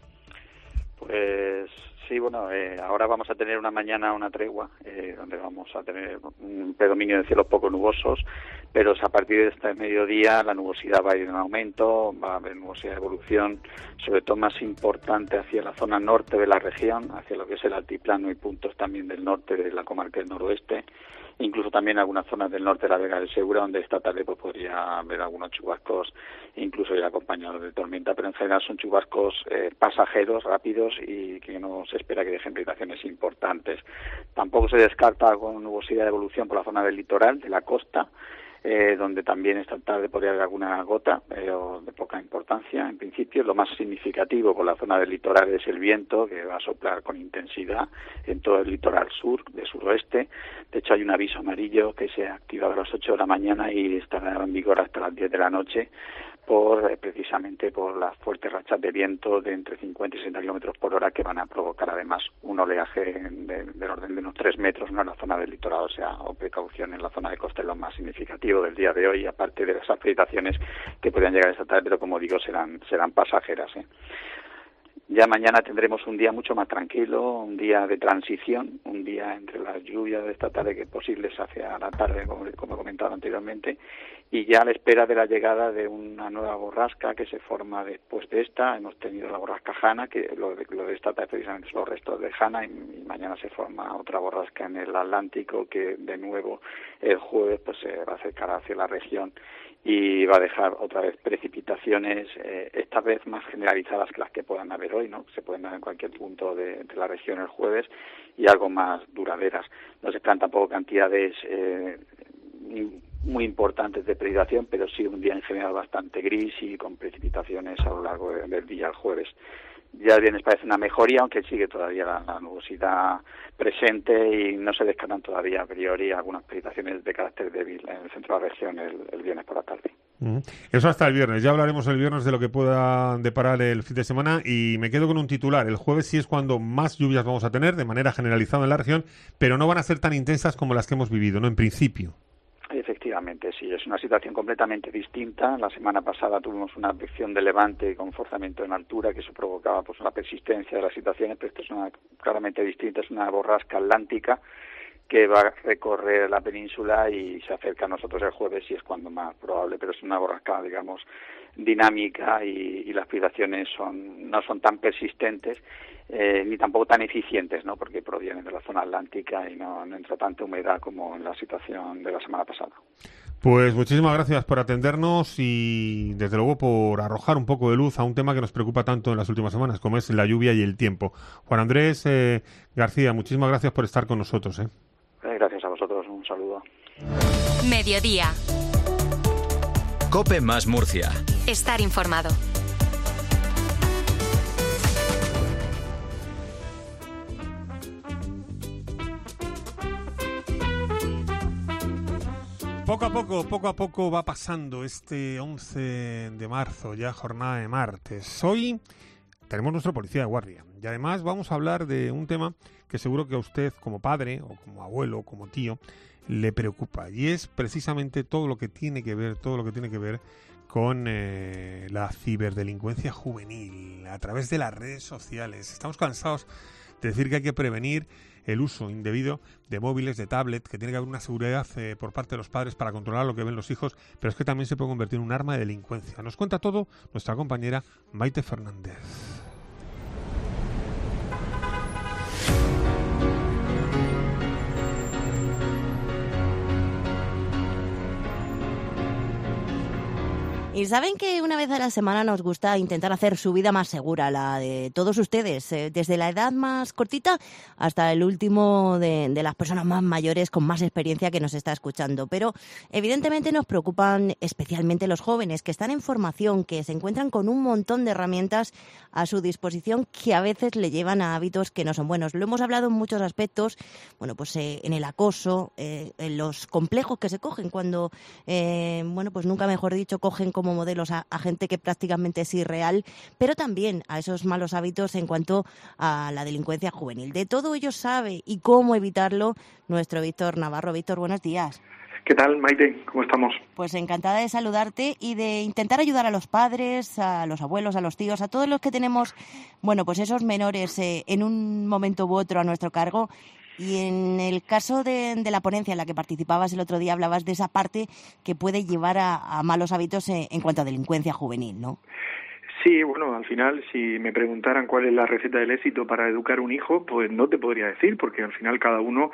Pues sí, bueno, ahora vamos a tener una mañana, una tregua, donde vamos a tener un predominio de cielos poco nubosos, pero a partir de este mediodía la nubosidad va a ir en aumento, va a haber nubosidad de evolución, sobre todo más importante hacia la zona norte de la región, hacia lo que es el altiplano y puntos también del norte de la comarca del noroeste, incluso también algunas zonas del norte de la Vega del Segura, donde esta tarde pues podría haber algunos chubascos, incluso ir acompañados de tormenta, pero en general son chubascos pasajeros, rápidos y que no se espera que dejen precipitaciones importantes. Tampoco se descarta con nubosidad de evolución por la zona del litoral, de la costa, donde también esta tarde podría haber alguna gota, pero de poca importancia. En principio, lo más significativo por la zona del litoral es el viento, que va a soplar con intensidad en todo el litoral sur, de suroeste. De hecho, hay un aviso amarillo que se ha activado a las 8 de la mañana y estará en vigor hasta las 10 de la noche, precisamente por las fuertes rachas de viento de entre 50 y 60 kilómetros por hora que van a provocar además un oleaje del orden de unos 3 metros, ¿no?, en la zona del litoral, o precaución en la zona de costa es lo más significativo del día de hoy, aparte de esas precipitaciones que podrían llegar esta tarde, pero como digo, serán pasajeras. Ya mañana tendremos un día mucho más tranquilo, un día de transición, un día entre las lluvias de esta tarde que posibles hacia la tarde, como he comentado anteriormente, y ya a la espera de la llegada de una nueva borrasca que se forma después de esta. Hemos tenido la borrasca Hanna, que lo de esta tarde precisamente son los restos de Hanna, y mañana se forma otra borrasca en el Atlántico que de nuevo el jueves pues se va a acercar hacia la región y va a dejar otra vez precipitaciones, esta vez más generalizadas que las que puedan haber hoy, ¿no? Se pueden dar en cualquier punto de la región el jueves, y algo más duraderas. No se esperan tampoco cantidades muy importantes de precipitación, pero sí un día en general bastante gris y con precipitaciones a lo largo del día el jueves. Ya el viernes parece una mejoría, aunque sigue todavía la nubosidad presente y no se descartan todavía a priori algunas precipitaciones de carácter débil en el centro de la región el viernes por la tarde. Eso hasta el viernes. Ya hablaremos el viernes de lo que pueda deparar el fin de semana, y me quedo con un titular. El jueves sí es cuando más lluvias vamos a tener de manera generalizada en la región, pero no van a ser tan intensas como las que hemos vivido, ¿no?, en principio. Efectivamente, sí, es una situación completamente distinta. La semana pasada tuvimos una advección de levante con forzamiento en altura, que eso provocaba pues la persistencia de las situaciones, pero esto es claramente distinta, es una borrasca atlántica que va a recorrer la península y se acerca a nosotros el jueves, y es cuando más probable, pero es una borrasca, digamos, dinámica, y las precipitaciones no son tan persistentes, ni tampoco tan eficientes, ¿no? Porque provienen de la zona atlántica y no entra tanta humedad como en la situación de la semana pasada. Pues muchísimas gracias por atendernos y desde luego por arrojar un poco de luz a un tema que nos preocupa tanto en las últimas semanas, como es la lluvia y el tiempo. Juan Andrés García, muchísimas gracias por estar con nosotros. Gracias a vosotros, un saludo. Mediodía. COPE más Murcia. Estar informado. Poco a poco va pasando este 11 de marzo, ya jornada de martes. Hoy tenemos nuestro policía de guardia y además vamos a hablar de un tema que seguro que a usted como padre o como abuelo o como tío le preocupa, y es precisamente todo lo que tiene que ver con la ciberdelincuencia juvenil a través de las redes sociales. Estamos cansados de decir que hay que prevenir el uso indebido de móviles, de tablet, que tiene que haber una seguridad por parte de los padres para controlar lo que ven los hijos, pero es que también se puede convertir en un arma de delincuencia. Nos cuenta todo nuestra compañera Maite Fernández. Y saben que una vez a la semana nos gusta intentar hacer su vida más segura, la de todos ustedes, desde la edad más cortita hasta el último de las personas más mayores con más experiencia que nos está escuchando. Pero evidentemente nos preocupan especialmente los jóvenes que están en formación, que se encuentran con un montón de herramientas a su disposición que a veces le llevan a hábitos que no son buenos. Lo hemos hablado en muchos aspectos, bueno, pues en el acoso, en los complejos que se cogen cuando, pues nunca mejor dicho, cogen como modelos a gente que prácticamente es irreal, pero también a esos malos hábitos en cuanto a la delincuencia juvenil. De todo ello sabe y cómo evitarlo nuestro Víctor Navarro. Víctor, buenos días. ¿Qué tal, Maite? ¿Cómo estamos? Pues encantada de saludarte y de intentar ayudar a los padres, a los abuelos, a los tíos, a todos los que tenemos, bueno, pues esos menores en un momento u otro a nuestro cargo. Y en el caso de la ponencia en la que participabas el otro día, hablabas de esa parte que puede llevar a malos hábitos en cuanto a delincuencia juvenil, ¿no? Sí, bueno, al final, si me preguntaran cuál es la receta del éxito para educar un hijo, pues no te podría decir, porque al final cada uno,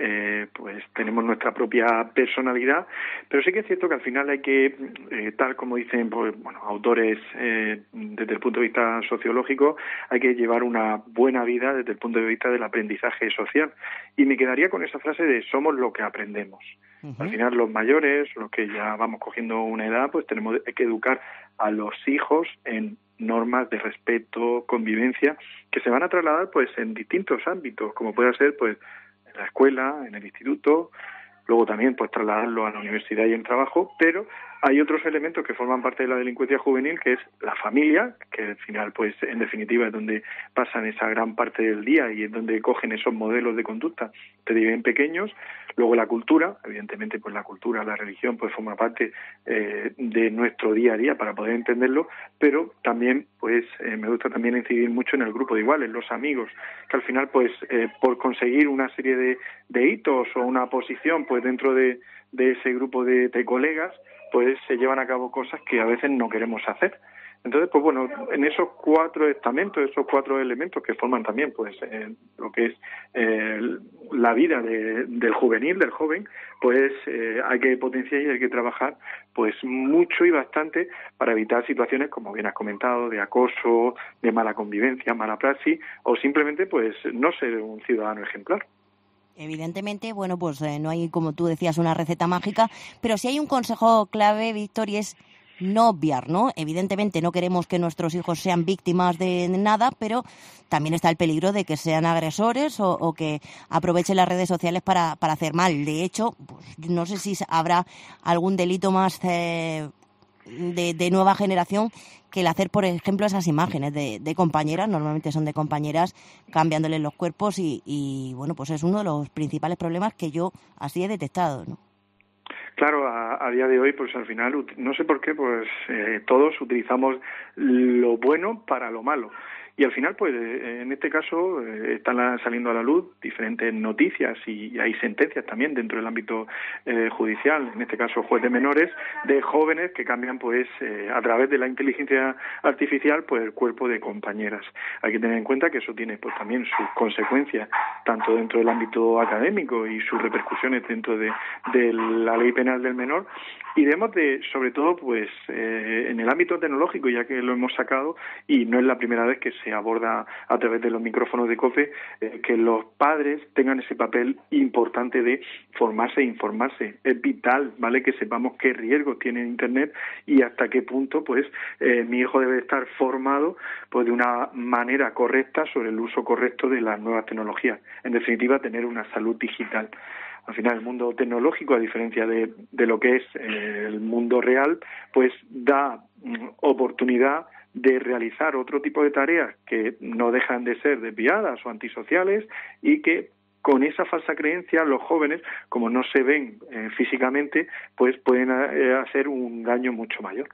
pues tenemos nuestra propia personalidad, pero sí que es cierto que al final hay que, tal como dicen, pues, bueno, autores desde el punto de vista sociológico, hay que llevar una buena vida desde el punto de vista del aprendizaje social. Y me quedaría con esa frase de somos lo que aprendemos. Al final los mayores, los que ya vamos cogiendo una edad, pues tenemos que educar a los hijos en normas de respeto, convivencia, que se van a trasladar pues en distintos ámbitos, como puede ser pues en la escuela, en el instituto, luego también pues trasladarlo a la universidad y el trabajo, pero hay otros elementos que forman parte de la delincuencia juvenil, que es la familia, que al final pues en definitiva es donde pasan esa gran parte del día y es donde cogen esos modelos de conducta desde bien pequeños. Luego la cultura, evidentemente pues la cultura, la religión pues forma parte de nuestro día a día para poder entenderlo, pero también pues me gusta también incidir mucho en el grupo de iguales, los amigos, que al final pues por conseguir una serie de hitos o una posición pues dentro de ese grupo de colegas, pues se llevan a cabo cosas que a veces no queremos hacer. Entonces, pues bueno, en esos cuatro estamentos, esos cuatro elementos que forman también pues lo que es la vida del juvenil, del joven, pues hay que potenciar y hay que trabajar pues mucho y bastante para evitar situaciones, como bien has comentado, de acoso, de mala convivencia, mala praxis, o simplemente pues no ser un ciudadano ejemplar. Evidentemente, bueno, pues no hay, como tú decías, una receta mágica, pero sí hay un consejo clave, Víctor, y es no obviar, ¿no? Evidentemente no queremos que nuestros hijos sean víctimas de nada, pero también está el peligro de que sean agresores o que aprovechen las redes sociales para hacer mal. De hecho, pues, no sé si habrá algún delito más de nueva generación que el hacer, por ejemplo, esas imágenes de compañeras, normalmente son de compañeras, cambiándoles los cuerpos y bueno, pues es uno de los principales problemas que yo así he detectado, ¿no? Claro, a día de hoy, pues al final, no sé por qué, pues todos utilizamos lo bueno para lo malo. Y al final, pues en este caso están saliendo a la luz diferentes noticias y hay sentencias también dentro del ámbito judicial, en este caso juez de menores, de jóvenes que cambian pues a través de la inteligencia artificial pues el cuerpo de compañeras. Hay que tener en cuenta que eso tiene pues también sus consecuencias tanto dentro del ámbito académico y sus repercusiones dentro de la ley penal del menor, y debemos de, sobre todo pues en el ámbito tecnológico, ya que lo hemos sacado y no es la primera vez que se aborda a través de los micrófonos de COPE, que los padres tengan ese papel importante de formarse e informarse. Es vital, ¿vale?, que sepamos qué riesgos tiene Internet y hasta qué punto pues mi hijo debe estar formado pues de una manera correcta sobre el uso correcto de las nuevas tecnologías. En definitiva, tener una salud digital. Al final, el mundo tecnológico, a diferencia de lo que es el mundo real, pues da oportunidad de realizar otro tipo de tareas que no dejan de ser desviadas o antisociales y que con esa falsa creencia los jóvenes, como no se ven físicamente, pues pueden hacer un daño mucho mayor.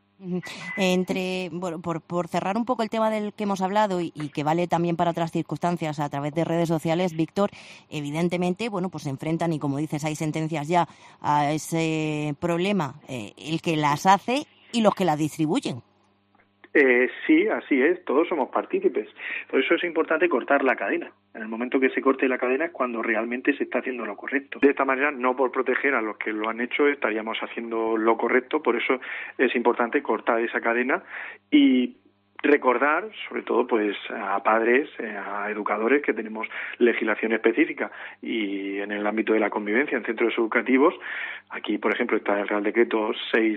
Bueno, por cerrar un poco el tema del que hemos hablado y que vale también para otras circunstancias a través de redes sociales, Víctor, evidentemente, bueno, pues se enfrentan y como dices, hay sentencias ya a ese problema, el que las hace y los que las distribuyen. Sí, así es, todos somos partícipes. Por eso es importante cortar la cadena. En el momento que se corte la cadena es cuando realmente se está haciendo lo correcto. De esta manera, no por proteger a los que lo han hecho, estaríamos haciendo lo correcto. Por eso es importante cortar esa cadena y recordar, sobre todo, pues a padres, a educadores, que tenemos legislación específica y en el ámbito de la convivencia en centros educativos. Aquí, por ejemplo, está el Real Decreto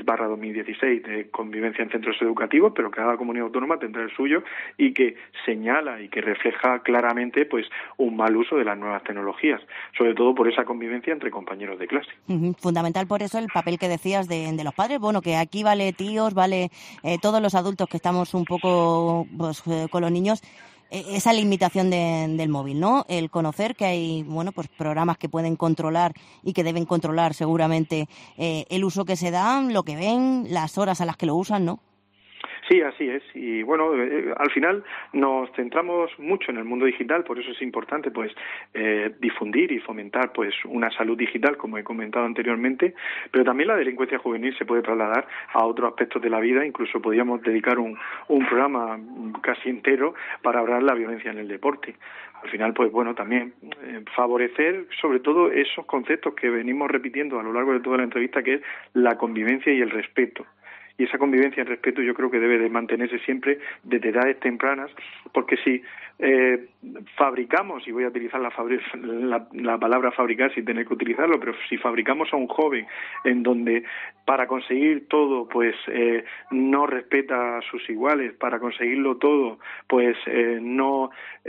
6/2016 de convivencia en centros educativos, pero cada comunidad autónoma tendrá el suyo y que señala y que refleja claramente pues un mal uso de las nuevas tecnologías, sobre todo por esa convivencia entre compañeros de clase. Fundamental por eso el papel que decías de los padres, bueno, que aquí vale tíos, vale todos los adultos que estamos un poco pues, con los niños, esa limitación del móvil, ¿no? El conocer que hay, bueno, pues programas que pueden controlar y que deben controlar seguramente el uso que se dan, lo que ven, las horas a las que lo usan, ¿no? Sí, así es. Y bueno, al final nos centramos mucho en el mundo digital, por eso es importante pues difundir y fomentar pues una salud digital, como he comentado anteriormente, pero también la delincuencia juvenil se puede trasladar a otros aspectos de la vida. Incluso podríamos dedicar un programa casi entero para hablar de la violencia en el deporte. Al final, pues bueno, también favorecer sobre todo esos conceptos que venimos repitiendo a lo largo de toda la entrevista, que es la convivencia y el respeto. Y esa convivencia y el respeto yo creo que debe de mantenerse siempre desde edades tempranas, porque si fabricamos, y voy a utilizar la palabra fabricar sin tener que utilizarlo, pero si fabricamos a un joven en donde para conseguir todo pues no respeta a sus iguales, para conseguirlo todo pues no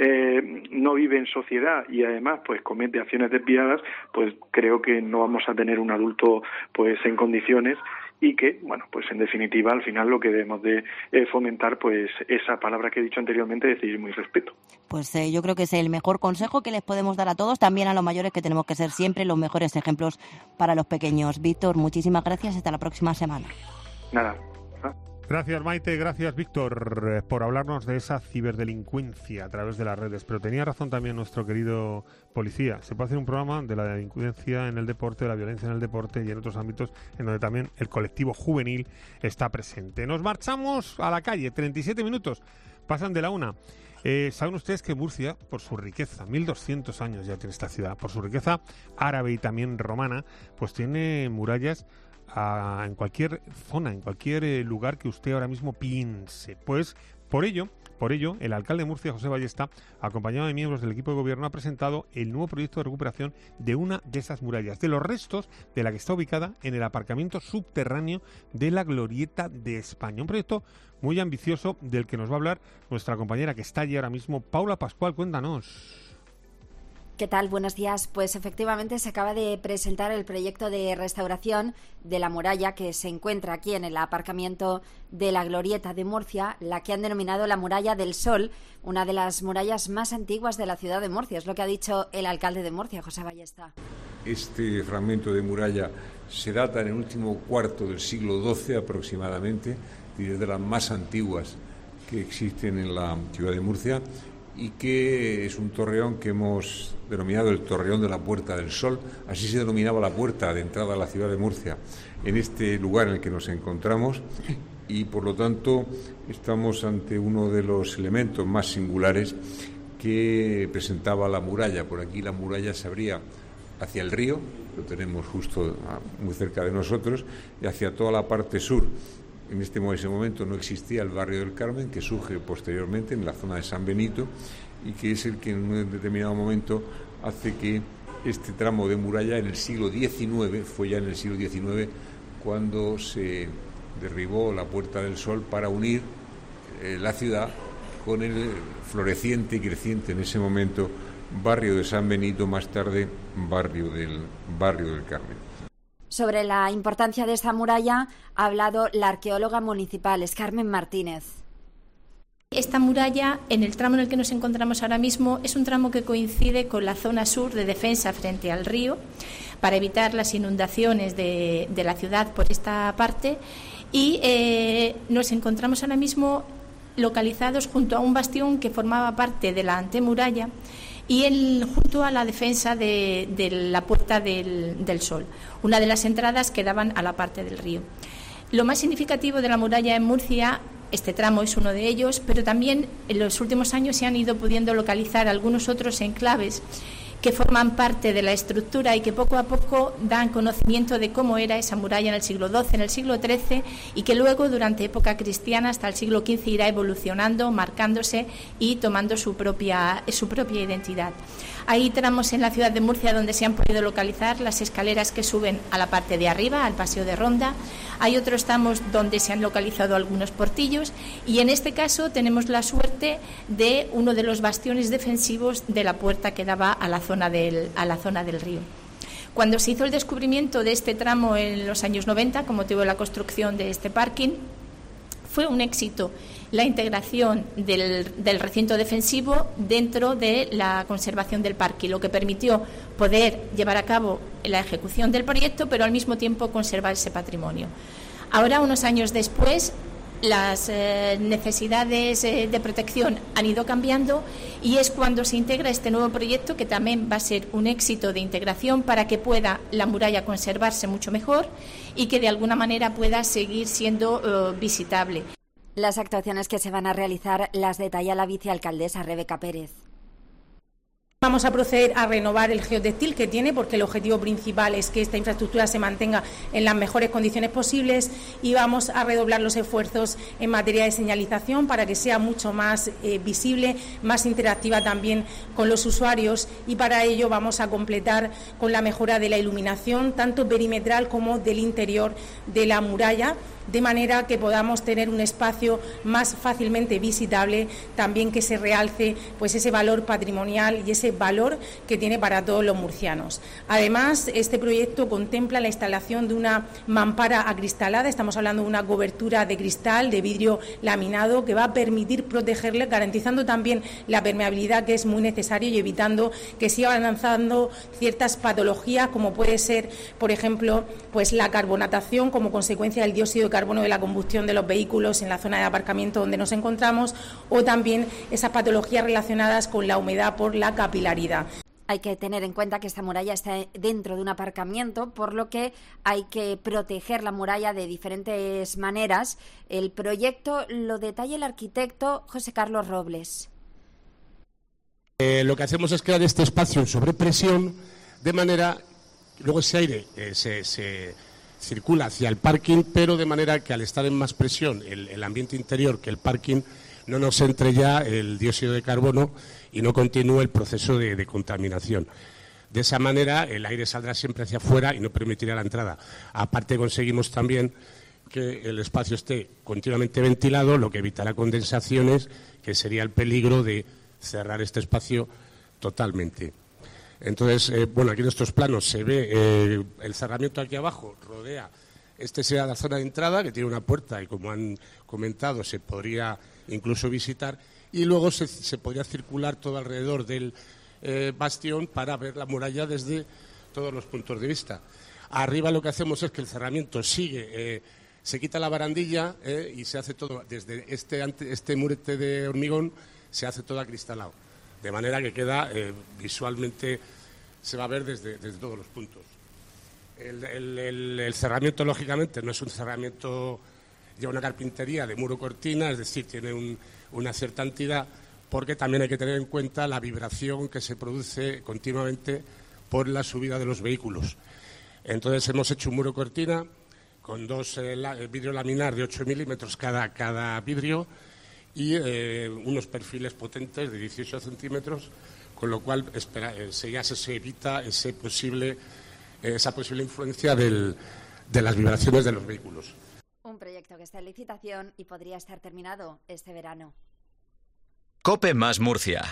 vive en sociedad y además pues comete acciones desviadas, pues creo que no vamos a tener un adulto pues en condiciones. Y que, bueno, pues en definitiva, al final lo que debemos de fomentar, pues esa palabra que he dicho anteriormente, decidir y respeto. Pues yo creo que es el mejor consejo que les podemos dar a todos, también a los mayores, que tenemos que ser siempre los mejores ejemplos para los pequeños. Víctor, muchísimas gracias, hasta la próxima semana. Nada. Gracias, Maite, gracias, Víctor, por hablarnos de esa ciberdelincuencia a través de las redes. Pero tenía razón también nuestro querido policía. Se puede hacer un programa de la delincuencia en el deporte, de la violencia en el deporte y en otros ámbitos en donde también el colectivo juvenil está presente. Nos marchamos a la calle, 37 minutos, pasan de la 1. Saben ustedes que Murcia, por su riqueza, 1200 años ya tiene esta ciudad, por su riqueza árabe y también romana, pues tiene murallas en cualquier zona, en cualquier lugar que usted ahora mismo piense. Pues por ello, el alcalde de Murcia, José Ballesta, acompañado de miembros del equipo de gobierno, ha presentado el nuevo proyecto de recuperación de una de esas murallas, de los restos de la que está ubicada en el aparcamiento subterráneo de la Glorieta de España. Un proyecto muy ambicioso del que nos va a hablar nuestra compañera que está allí ahora mismo, Paula Pascual. Cuéntanos. ¿Qué tal? Buenos días. Pues efectivamente se acaba de presentar el proyecto de restauración de la muralla que se encuentra aquí en el aparcamiento de la Glorieta de Murcia, la que han denominado la Muralla del Sol, una de las murallas más antiguas de la ciudad de Murcia. Es lo que ha dicho el alcalde de Murcia, José Ballesta. Este fragmento de muralla se data en el último cuarto del siglo XII aproximadamente y es de las más antiguas que existen en la ciudad de Murcia y que es un torreón que hemos denominado el Torreón de la Puerta del Sol. Así se denominaba la puerta de entrada a la ciudad de Murcia en este lugar en el que nos encontramos, y por lo tanto estamos ante uno de los elementos más singulares que presentaba la muralla. Por aquí la muralla se abría hacia el río, lo tenemos justo muy cerca de nosotros, y hacia toda la parte sur. En ese momento no existía el barrio del Carmen, que surge posteriormente en la zona de San Benito, y que es el que en un determinado momento hace que este tramo de muralla en el siglo XIX, fue ya en el siglo XIX cuando se derribó la Puerta del Sol para unir la ciudad con el floreciente y creciente en ese momento barrio de San Benito, más tarde barrio del Carmen. Sobre la importancia de esta muralla ha hablado la arqueóloga municipal, Carmen Martínez. Esta muralla, en el tramo en el que nos encontramos ahora mismo, es un tramo que coincide con la zona sur de defensa frente al río, para evitar las inundaciones de la ciudad por esta parte, y nos encontramos ahora mismo localizados junto a un bastión que formaba parte de la antemuralla y junto a la defensa de la Puerta del Sol, una de las entradas que daban a la parte del río. Lo más significativo de la muralla en Murcia, este tramo es uno de ellos, pero también en los últimos años se han ido pudiendo localizar algunos otros enclaves que forman parte de la estructura y que poco a poco dan conocimiento de cómo era esa muralla en el siglo XII, en el siglo XIII, y que luego durante época cristiana hasta el siglo XV irá evolucionando, marcándose y tomando su propia identidad. Hay tramos en la ciudad de Murcia donde se han podido localizar las escaleras que suben a la parte de arriba, al Paseo de Ronda. Hay otros tramos donde se han localizado algunos portillos, y en este caso tenemos la suerte de uno de los bastiones defensivos de la puerta que daba a la zona del río. Cuando se hizo el descubrimiento de este tramo en los años 90, con motivo de la construcción de este parking, fue un éxito la integración del recinto defensivo dentro de la conservación del parque, lo que permitió poder llevar a cabo la ejecución del proyecto, pero al mismo tiempo conservar ese patrimonio. Ahora, unos años después, las necesidades de protección han ido cambiando, y es cuando se integra este nuevo proyecto, que también va a ser un éxito de integración para que pueda la muralla conservarse mucho mejor y que de alguna manera pueda seguir siendo visitable. Las actuaciones que se van a realizar las detalla la vicealcaldesa Rebeca Pérez. Vamos a proceder a renovar el geotextil que tiene, porque el objetivo principal es que esta infraestructura se mantenga en las mejores condiciones posibles, y vamos a redoblar los esfuerzos en materia de señalización para que sea mucho más visible, más interactiva también con los usuarios, y para ello vamos a completar con la mejora de la iluminación, tanto perimetral como del interior de la muralla, de manera que podamos tener un espacio más fácilmente visitable, también que se realce pues ese valor patrimonial y ese valor que tiene para todos los murcianos. Además, este proyecto contempla la instalación de una mampara acristalada. Estamos hablando de una cobertura de cristal, de vidrio laminado, que va a permitir protegerle, garantizando también la permeabilidad, que es muy necesario, y evitando que sigan avanzando ciertas patologías, como puede ser, por ejemplo, pues la carbonatación como consecuencia del dióxido de carbono de la combustión de los vehículos en la zona de aparcamiento donde nos encontramos, o también esas patologías relacionadas con la humedad por la capilaridad. Hay que tener en cuenta que esta muralla está dentro de un aparcamiento, por lo que hay que proteger la muralla de diferentes maneras. El proyecto lo detalla el arquitecto José Carlos Robles. Lo que hacemos es crear este espacio en sobrepresión, de manera que luego ese aire se circula hacia el parking, pero de manera que al estar en más presión el ambiente interior que el parking, no nos entre ya el dióxido de carbono y no continúe el proceso de contaminación. De esa manera el aire saldrá siempre hacia afuera y no permitirá la entrada. Aparte, conseguimos también que el espacio esté continuamente ventilado, lo que evitará condensaciones, que sería el peligro de cerrar este espacio totalmente. Entonces, aquí en estos planos se ve el cerramiento aquí abajo, rodea. Este será la zona de entrada, que tiene una puerta y, como han comentado, se podría incluso visitar. Y luego se podría circular todo alrededor del bastión para ver la muralla desde todos los puntos de vista. Arriba lo que hacemos es que el cerramiento sigue Se quita la barandilla y se hace todo, desde este murete de hormigón, se hace todo acristalado. De manera que queda visualmente, se va a ver desde todos los puntos. El cerramiento, lógicamente, no es un cerramiento, lleva una carpintería de muro cortina, es decir, tiene una cierta entidad, porque también hay que tener en cuenta la vibración que se produce continuamente por la subida de los vehículos. Entonces hemos hecho un muro cortina con 2 vidrio laminar de 8 milímetros cada vidrio y unos perfiles potentes de 18 centímetros, con lo cual ya se evita esa posible influencia de las vibraciones de los vehículos. Un proyecto que está en licitación y podría estar terminado este verano. COPE más Murcia.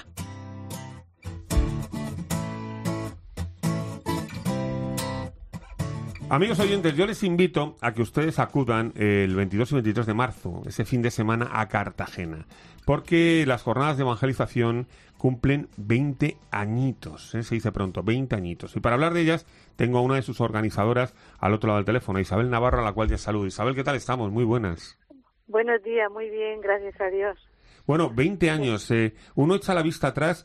Amigos oyentes, yo les invito a que ustedes acudan el 22 y 23 de marzo, ese fin de semana, a Cartagena, porque las jornadas de evangelización cumplen 20 añitos, se dice pronto, 20 añitos. Y para hablar de ellas, tengo a una de sus organizadoras al otro lado del teléfono, Isabel Navarro, a la cual ya saludo. Isabel, ¿qué tal estamos? Muy buenas. Buenos días, muy bien, gracias a Dios. Bueno, 20 años. Uno echa la vista atrás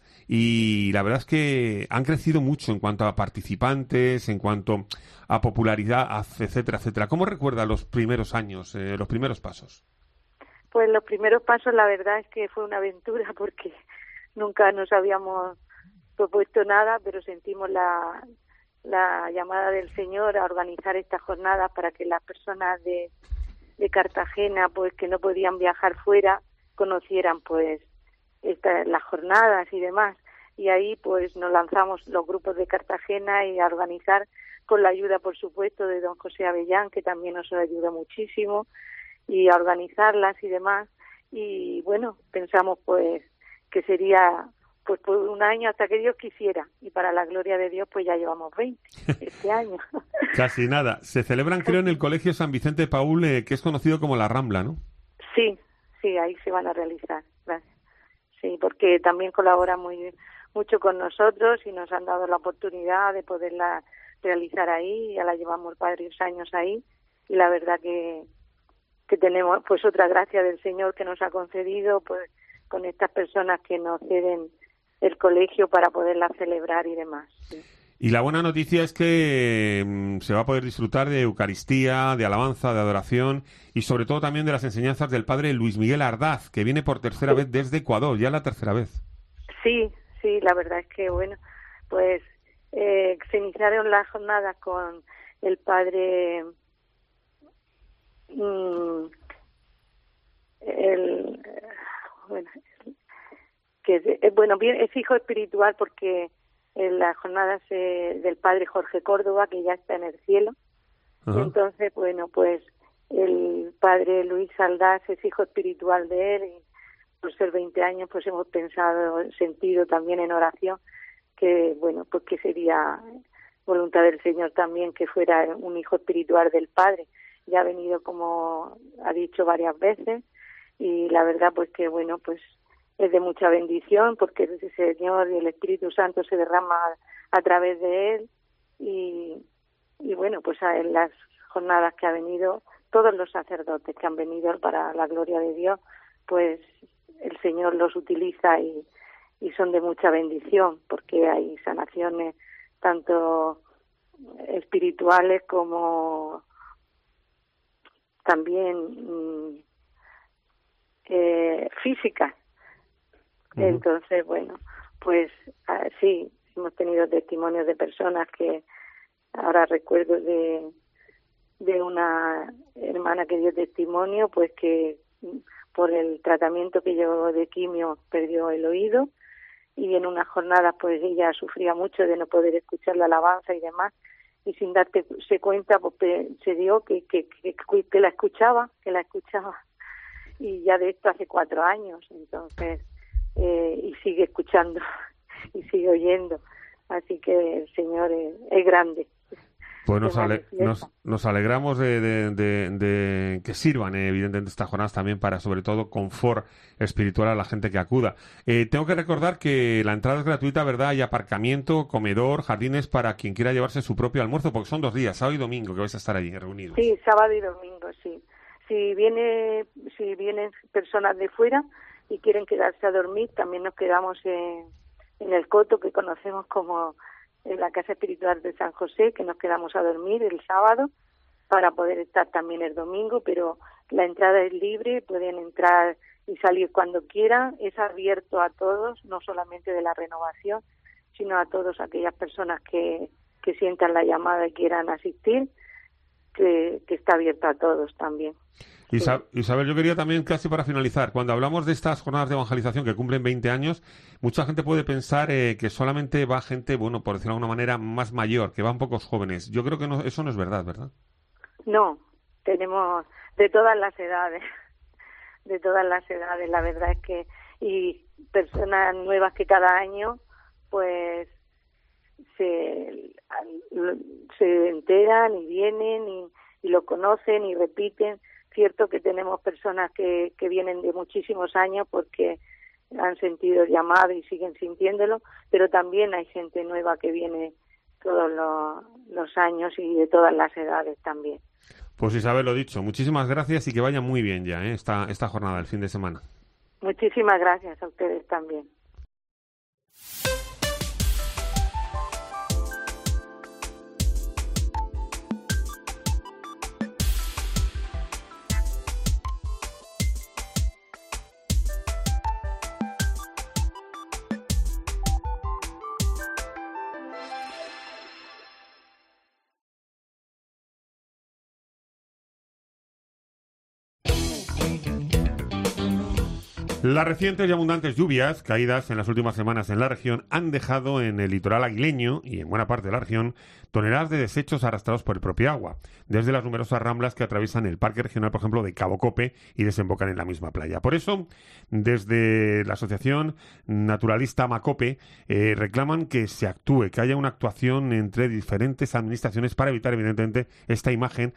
y la verdad es que han crecido mucho en cuanto a participantes, en cuanto a popularidad, etcétera, etcétera. ¿Cómo recuerda los primeros años, los primeros pasos? Pues los primeros pasos, la verdad es que fue una aventura porque nunca nos habíamos propuesto nada, pero sentimos la llamada del Señor a organizar estas jornadas para que las personas de Cartagena, pues que no podían viajar fuera, conocieran pues las jornadas y demás. Y ahí pues nos lanzamos los grupos de Cartagena y a organizar, con la ayuda por supuesto de don José Avellán, que también nos ayudó muchísimo, y a organizarlas y demás. Y bueno, pensamos pues que sería pues por un año hasta que Dios quisiera, y para la gloria de Dios pues ya llevamos 20 este año. Casi nada. Se celebran, creo, en el Colegio San Vicente de Paúl, que es conocido como La Rambla, ¿no? Sí, ahí se van a realizar, gracias. Sí, porque también colaboran mucho con nosotros y nos han dado la oportunidad de poderla realizar ahí. Ya la llevamos varios años ahí y la verdad que tenemos pues otra gracia del Señor que nos ha concedido pues con estas personas que nos ceden el colegio para poderla celebrar y demás. Sí. Y la buena noticia es que se va a poder disfrutar de Eucaristía, de alabanza, de adoración y sobre todo también de las enseñanzas del padre Luis Miguel Ardaz, que viene por tercera vez desde Ecuador, ya la tercera vez. Sí, la verdad es que bueno, pues se iniciaron las jornadas con el padre es hijo espiritual porque en las jornadas del padre Jorge Córdoba, que ya está en el cielo. Ajá. Entonces, bueno, pues el padre Luis Aldaz es hijo espiritual de él y por ser 20 años pues hemos sentido también en oración que, bueno, pues que sería voluntad del Señor también que fuera un hijo espiritual del Padre. Ya ha venido, como ha dicho, varias veces y la verdad pues que, bueno, pues es de mucha bendición porque el Señor y el Espíritu Santo se derrama a través de él y bueno, pues en las jornadas que ha venido, todos los sacerdotes que han venido para la gloria de Dios, pues el Señor los utiliza y son de mucha bendición porque hay sanaciones tanto espirituales como también físicas. Entonces, bueno, pues sí, hemos tenido testimonios de personas que ahora recuerdo de una hermana que dio testimonio, pues que por el tratamiento que llevó de quimio perdió el oído y en unas jornadas pues ella sufría mucho de no poder escuchar la alabanza y demás y sin darse cuenta pues se dio que la escuchaba y ya de esto hace 4 años, entonces y sigue escuchando y sigue oyendo, así que el Señor es grande. Pues nos alegramos de que sirvan, evidentemente, estas jornadas también para, sobre todo, confort espiritual a la gente que acuda. Tengo que recordar que la entrada es gratuita, ¿verdad? Hay aparcamiento, comedor, jardines para quien quiera llevarse su propio almuerzo, porque son 2 días, sábado y domingo, que vais a estar allí reunidos. Sí, sábado y domingo, sí. Si vienen personas de fuera y quieren quedarse a dormir, también nos quedamos en el coto que conocemos como en la Casa Espiritual de San José, que nos quedamos a dormir el sábado para poder estar también el domingo, pero la entrada es libre, pueden entrar y salir cuando quieran, es abierto a todos, no solamente de la renovación, sino a todas aquellas personas que sientan la llamada y quieran asistir, que está abierto a todos también. Isabel, yo quería también, casi para finalizar, cuando hablamos de estas jornadas de evangelización que cumplen 20 años, mucha gente puede pensar que solamente va gente, bueno, por decirlo de alguna manera, más mayor, que van pocos jóvenes. Yo creo que eso no es verdad, ¿verdad? No, tenemos de todas las edades, la verdad es que, y personas nuevas que cada año, pues, se enteran y vienen y lo conocen y repiten. Cierto que tenemos personas que vienen de muchísimos años porque han sentido el llamado y siguen sintiéndolo, pero también hay gente nueva que viene todos los años y de todas las edades también. Pues Isabel, lo dicho, muchísimas gracias y que vaya muy bien ya esta jornada, el fin de semana. Muchísimas gracias a ustedes también. Las recientes y abundantes lluvias caídas en las últimas semanas en la región han dejado en el litoral aguileño y en buena parte de la región toneladas de desechos arrastrados por el propio agua, desde las numerosas ramblas que atraviesan el Parque Regional, por ejemplo, de Cabo Cope y desembocan en la misma playa. Por eso, desde la Asociación Naturalista Macope reclaman que se actúe, que haya una actuación entre diferentes administraciones para evitar, evidentemente, esta imagen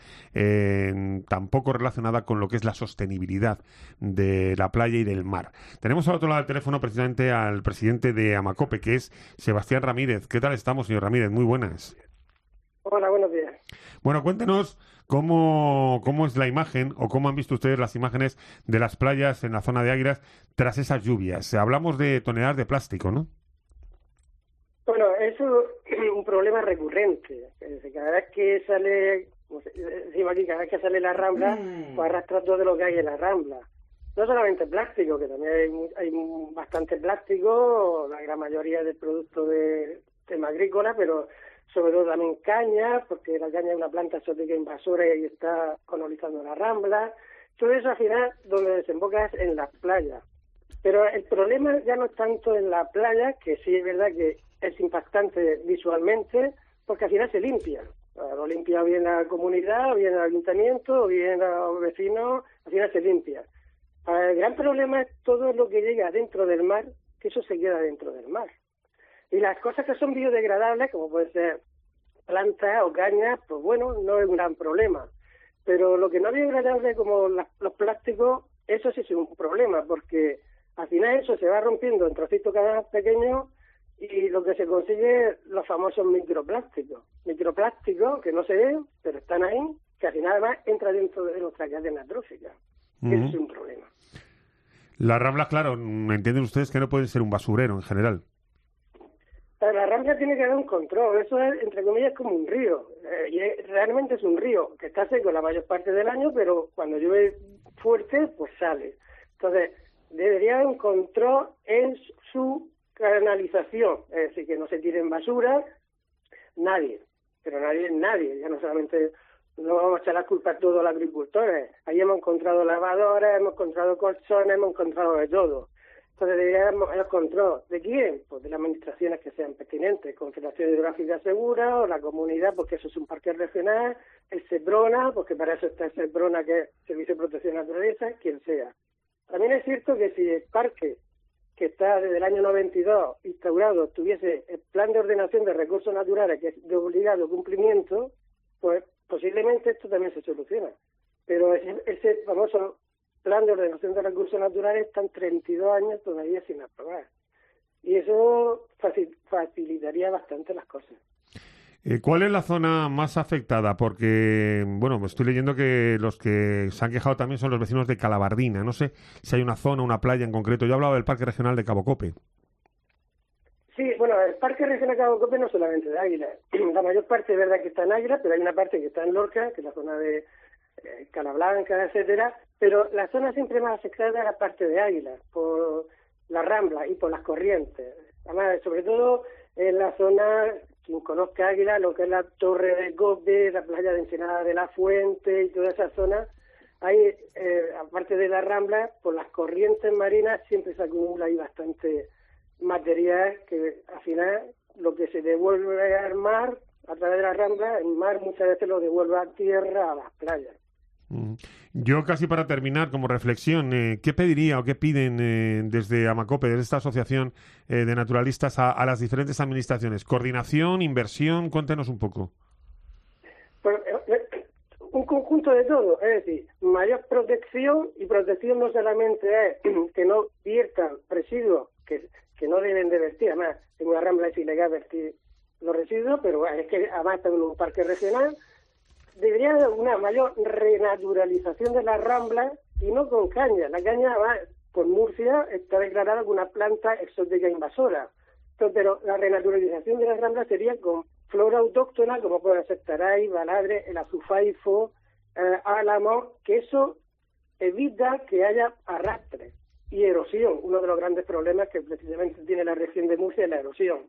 tan poco relacionada con lo que es la sostenibilidad de la playa y del mar. Tenemos al otro lado del teléfono precisamente al presidente de Amacope, que es Sebastián Ramírez. ¿Qué tal estamos, señor Ramírez? Muy buenas. Hola, buenos días. Bueno, cuéntenos cómo es la imagen o cómo han visto ustedes las imágenes de las playas en la zona de Águilas tras esas lluvias. Hablamos de toneladas de plástico, ¿no? Bueno, eso es un problema recurrente. Cada vez que sale, decimos aquí, cada vez que sale la rambla, pues arrastra todo lo que hay en la rambla. No solamente plástico, que también hay bastante plástico, la gran mayoría del producto de tema agrícola, pero sobre todo también caña, porque la caña es una planta exótica invasora y está colonizando la rambla. Todo eso al final donde desemboca es en las playas. Pero el problema ya no es tanto en la playa, que sí es verdad que es impactante visualmente, porque al final se limpia. Lo limpia bien la comunidad, o bien el ayuntamiento, o bien los vecinos, al final se limpia. El gran problema es todo lo que llega dentro del mar, que eso se queda dentro del mar. Y las cosas que son biodegradables, como pueden ser plantas o cañas, pues bueno, no es un gran problema. Pero lo que no es biodegradable, como los plásticos, eso sí es un problema, porque al final eso se va rompiendo en trocitos cada vez más pequeños y lo que se consigue es los famosos microplásticos. Microplásticos que no se ven, pero están ahí, que al final además entran dentro de nuestra cadena trófica. Eso es un problema. Las ramblas, claro, entienden ustedes que no pueden ser un basurero en general. La rambla tiene que haber un control, eso es, entre comillas, como un río, y realmente es un río que está seco la mayor parte del año, pero cuando llueve fuerte, pues sale. Entonces, debería haber un control en su canalización, es decir, que no se tiren basura, nadie, ya no solamente, no vamos a echar la culpa a todos los agricultores, ahí hemos encontrado lavadoras, hemos encontrado colchones, hemos encontrado de todo. Entonces deberíamos haber control. ¿De quién? Pues de las administraciones que sean pertinentes, Confederación Hidrográfica Segura o la comunidad, porque eso es un parque regional, el SEPRONA, porque para eso está el SEPRONA, que es Servicio de Protección de Naturaleza, quien sea. También es cierto que si el parque, que está desde el año 92 instaurado, tuviese el plan de ordenación de recursos naturales, que es de obligado cumplimiento, pues posiblemente esto también se soluciona. Pero ese famoso plan de ordenación de recursos naturales están 32 años todavía sin aprobar. Y eso facilitaría bastante las cosas. ¿Cuál es la zona más afectada? Porque, bueno, estoy leyendo que los que se han quejado también son los vecinos de Calabardina. No sé si hay una zona, una playa en concreto. Yo hablaba del Parque Regional de Cabo Cope. Sí, bueno, el Parque Regional de Cabo Cope no solamente de Águila. La mayor parte es verdad que está en Águila, pero hay una parte que está en Lorca, que es la zona de Calablanca, etcétera. Pero la zona siempre más afectada es la parte de Águila, por la Rambla y por las corrientes. Además, sobre todo en la zona, quien conozca Águila, lo que es la Torre de Gobe, la playa de Ensenada de la Fuente y toda esa zona, hay, aparte de la Rambla, por las corrientes marinas siempre se acumula ahí bastante material que al final lo que se devuelve al mar a través de la Rambla, el mar muchas veces lo devuelve a tierra, a las playas. Yo casi para terminar, como reflexión, ¿qué pediría o qué piden desde Amacope, desde esta asociación de naturalistas a las diferentes administraciones? ¿Coordinación, inversión? Cuéntenos un poco. Pues, un conjunto de todo, es decir, mayor protección, y protección no solamente es que no viertan residuos que no deben de vertir. Además, en una Rambla es ilegal vertir los residuos, pero es que además está en un parque regional. Debería haber una mayor renaturalización de la Rambla y no con caña. La caña, además, por Murcia, está declarada como una planta exótica invasora. Entonces, pero la renaturalización de la Rambla sería con flora autóctona, como puede ser taray, baladre, el azufaifo, álamo, que eso evita que haya arrastre y erosión. Uno de los grandes problemas que precisamente tiene la región de Murcia es la erosión.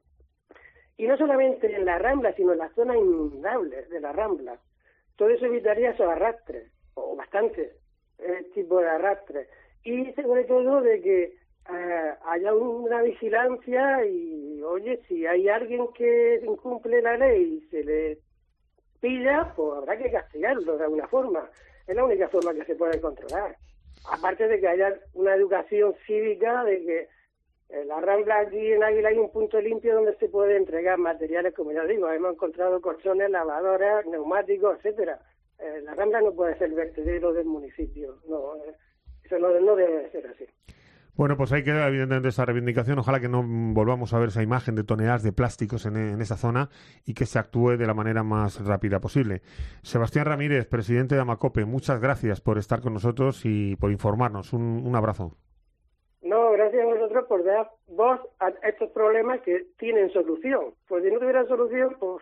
Y no solamente en la Rambla, sino en las zonas inundables de la Rambla. Todo eso evitaría esos arrastres, o bastante tipo de arrastres. Y sobre todo de que haya una vigilancia y, oye, si hay alguien que incumple la ley y se le pilla, pues habrá que castigarlo de alguna forma. Es la única forma que se puede controlar. Aparte de que haya una educación cívica de que la Rambla aquí en Águila hay un punto limpio donde se puede entregar materiales, como ya digo, hemos encontrado colchones, lavadoras, neumáticos, etcétera. La Rambla no puede ser el vertedero del municipio, no, eso no debe ser así. Bueno, pues ahí queda evidentemente esa reivindicación. Ojalá que no volvamos a ver esa imagen de toneladas de plásticos en esa zona y que se actúe de la manera más rápida posible. Sebastián Ramírez, presidente de Amacope, muchas gracias por estar con nosotros y por informarnos. Un abrazo. No, gracias a vosotros por dar voz a estos problemas que tienen solución. Pues si no tuvieran solución, pues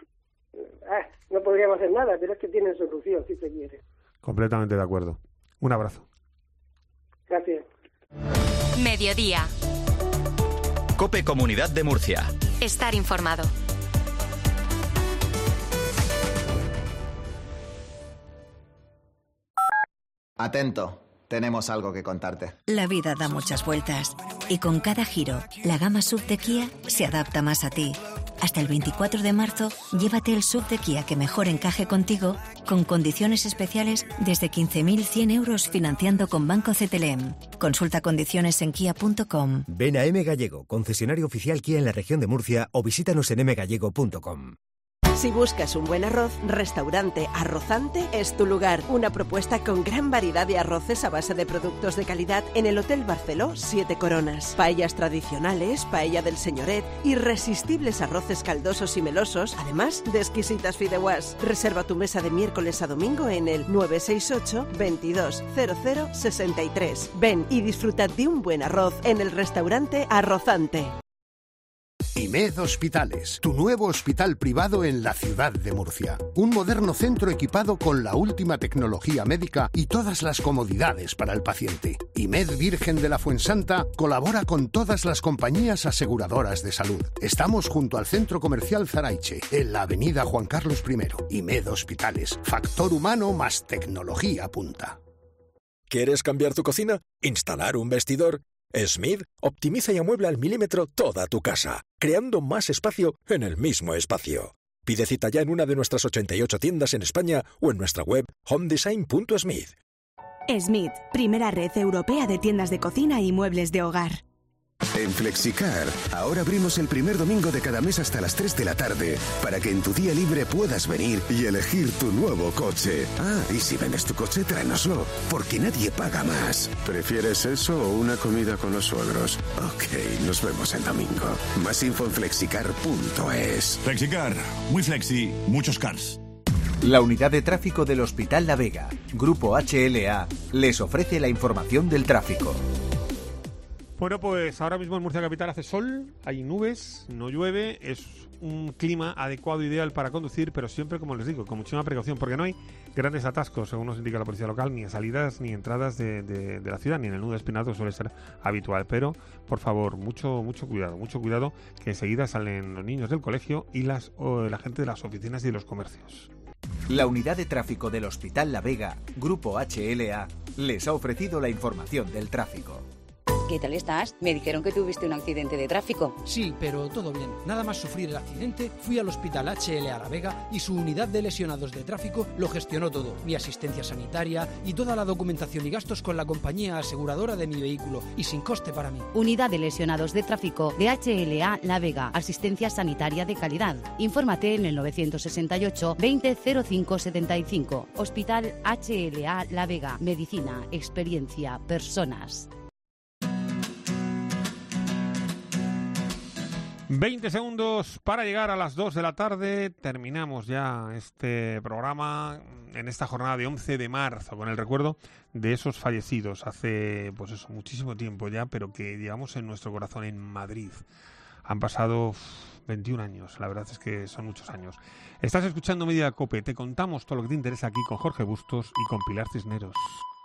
no podríamos hacer nada, pero es que tienen solución, si se quiere. Completamente de acuerdo. Un abrazo. Gracias. Mediodía. COPE Comunidad de Murcia. Estar informado. Atento. Tenemos algo que contarte. La vida da muchas vueltas y con cada giro, la gama SUV de Kia se adapta más a ti. Hasta el 24 de marzo, llévate el SUV de Kia que mejor encaje contigo con condiciones especiales desde 15.100 euros financiando con Banco CTLM. Consulta condiciones en kia.com. Ven a M Gallego, concesionario oficial Kia en la región de Murcia, o visítanos en mgallego.com. Si buscas un buen arroz, Restaurante Arrozante es tu lugar. Una propuesta con gran variedad de arroces a base de productos de calidad en el Hotel Barceló 7 Coronas. Paellas tradicionales, paella del señoret, irresistibles arroces caldosos y melosos, además de exquisitas fideuás. Reserva tu mesa de miércoles a domingo en el 968 22 00 63. Ven y disfruta de un buen arroz en el Restaurante Arrozante. IMED Hospitales, tu nuevo hospital privado en la ciudad de Murcia. Un moderno centro equipado con la última tecnología médica y todas las comodidades para el paciente. IMED Virgen de la Fuensanta colabora con todas las compañías aseguradoras de salud. Estamos junto al Centro Comercial Zaraiche, en la avenida Juan Carlos I. IMED Hospitales, factor humano más tecnología punta. ¿Quieres cambiar tu cocina? ¿Instalar un vestidor? Smith optimiza y amuebla al milímetro toda tu casa, creando más espacio en el mismo espacio. Pide cita ya en una de nuestras 88 tiendas en España o en nuestra web homedesign.smith. Smith, primera red europea de tiendas de cocina y muebles de hogar. En Flexicar, ahora abrimos el primer domingo de cada mes hasta las 3 de la tarde, para que en tu día libre puedas venir y elegir tu nuevo coche. Ah, y si vendes tu coche, tráenoslo, porque nadie paga más. ¿Prefieres eso o una comida con los suegros? Ok, nos vemos el domingo. Más info en flexicar.es. Flexicar, muy flexi, muchos cars. La unidad de tráfico del Hospital La Vega, Grupo HLA, les ofrece la información del tráfico. Bueno, pues ahora mismo en Murcia Capital hace sol, hay nubes, no llueve, es un clima adecuado, ideal para conducir, pero siempre, como les digo, con muchísima precaución, porque no hay grandes atascos, según nos indica la policía local, ni en salidas ni entradas de la ciudad, ni en el nudo Espinazo suele ser habitual. Pero, por favor, mucho cuidado, que enseguida salen los niños del colegio y la gente de las oficinas y de los comercios. La unidad de tráfico del Hospital La Vega, Grupo HLA, les ha ofrecido la información del tráfico. ¿Qué tal estás? Me dijeron que tuviste un accidente de tráfico. Sí, pero todo bien. Nada más sufrir el accidente, fui al Hospital HLA La Vega y su unidad de lesionados de tráfico lo gestionó todo. Mi asistencia sanitaria y toda la documentación y gastos con la compañía aseguradora de mi vehículo y sin coste para mí. Unidad de lesionados de tráfico de HLA La Vega. Asistencia sanitaria de calidad. Infórmate en el 968 20 05 75. Hospital HLA La Vega. Medicina, experiencia, personas. 20 segundos para llegar a las 2 de la tarde. Terminamos ya este programa en esta jornada de 11 de marzo con el recuerdo de esos fallecidos hace, pues eso, muchísimo tiempo ya, pero que llevamos en nuestro corazón en Madrid. Han pasado 21 años, la verdad es que son muchos años. Estás escuchando Media Cope, te contamos todo lo que te interesa aquí con Jorge Bustos y con Pilar Cisneros.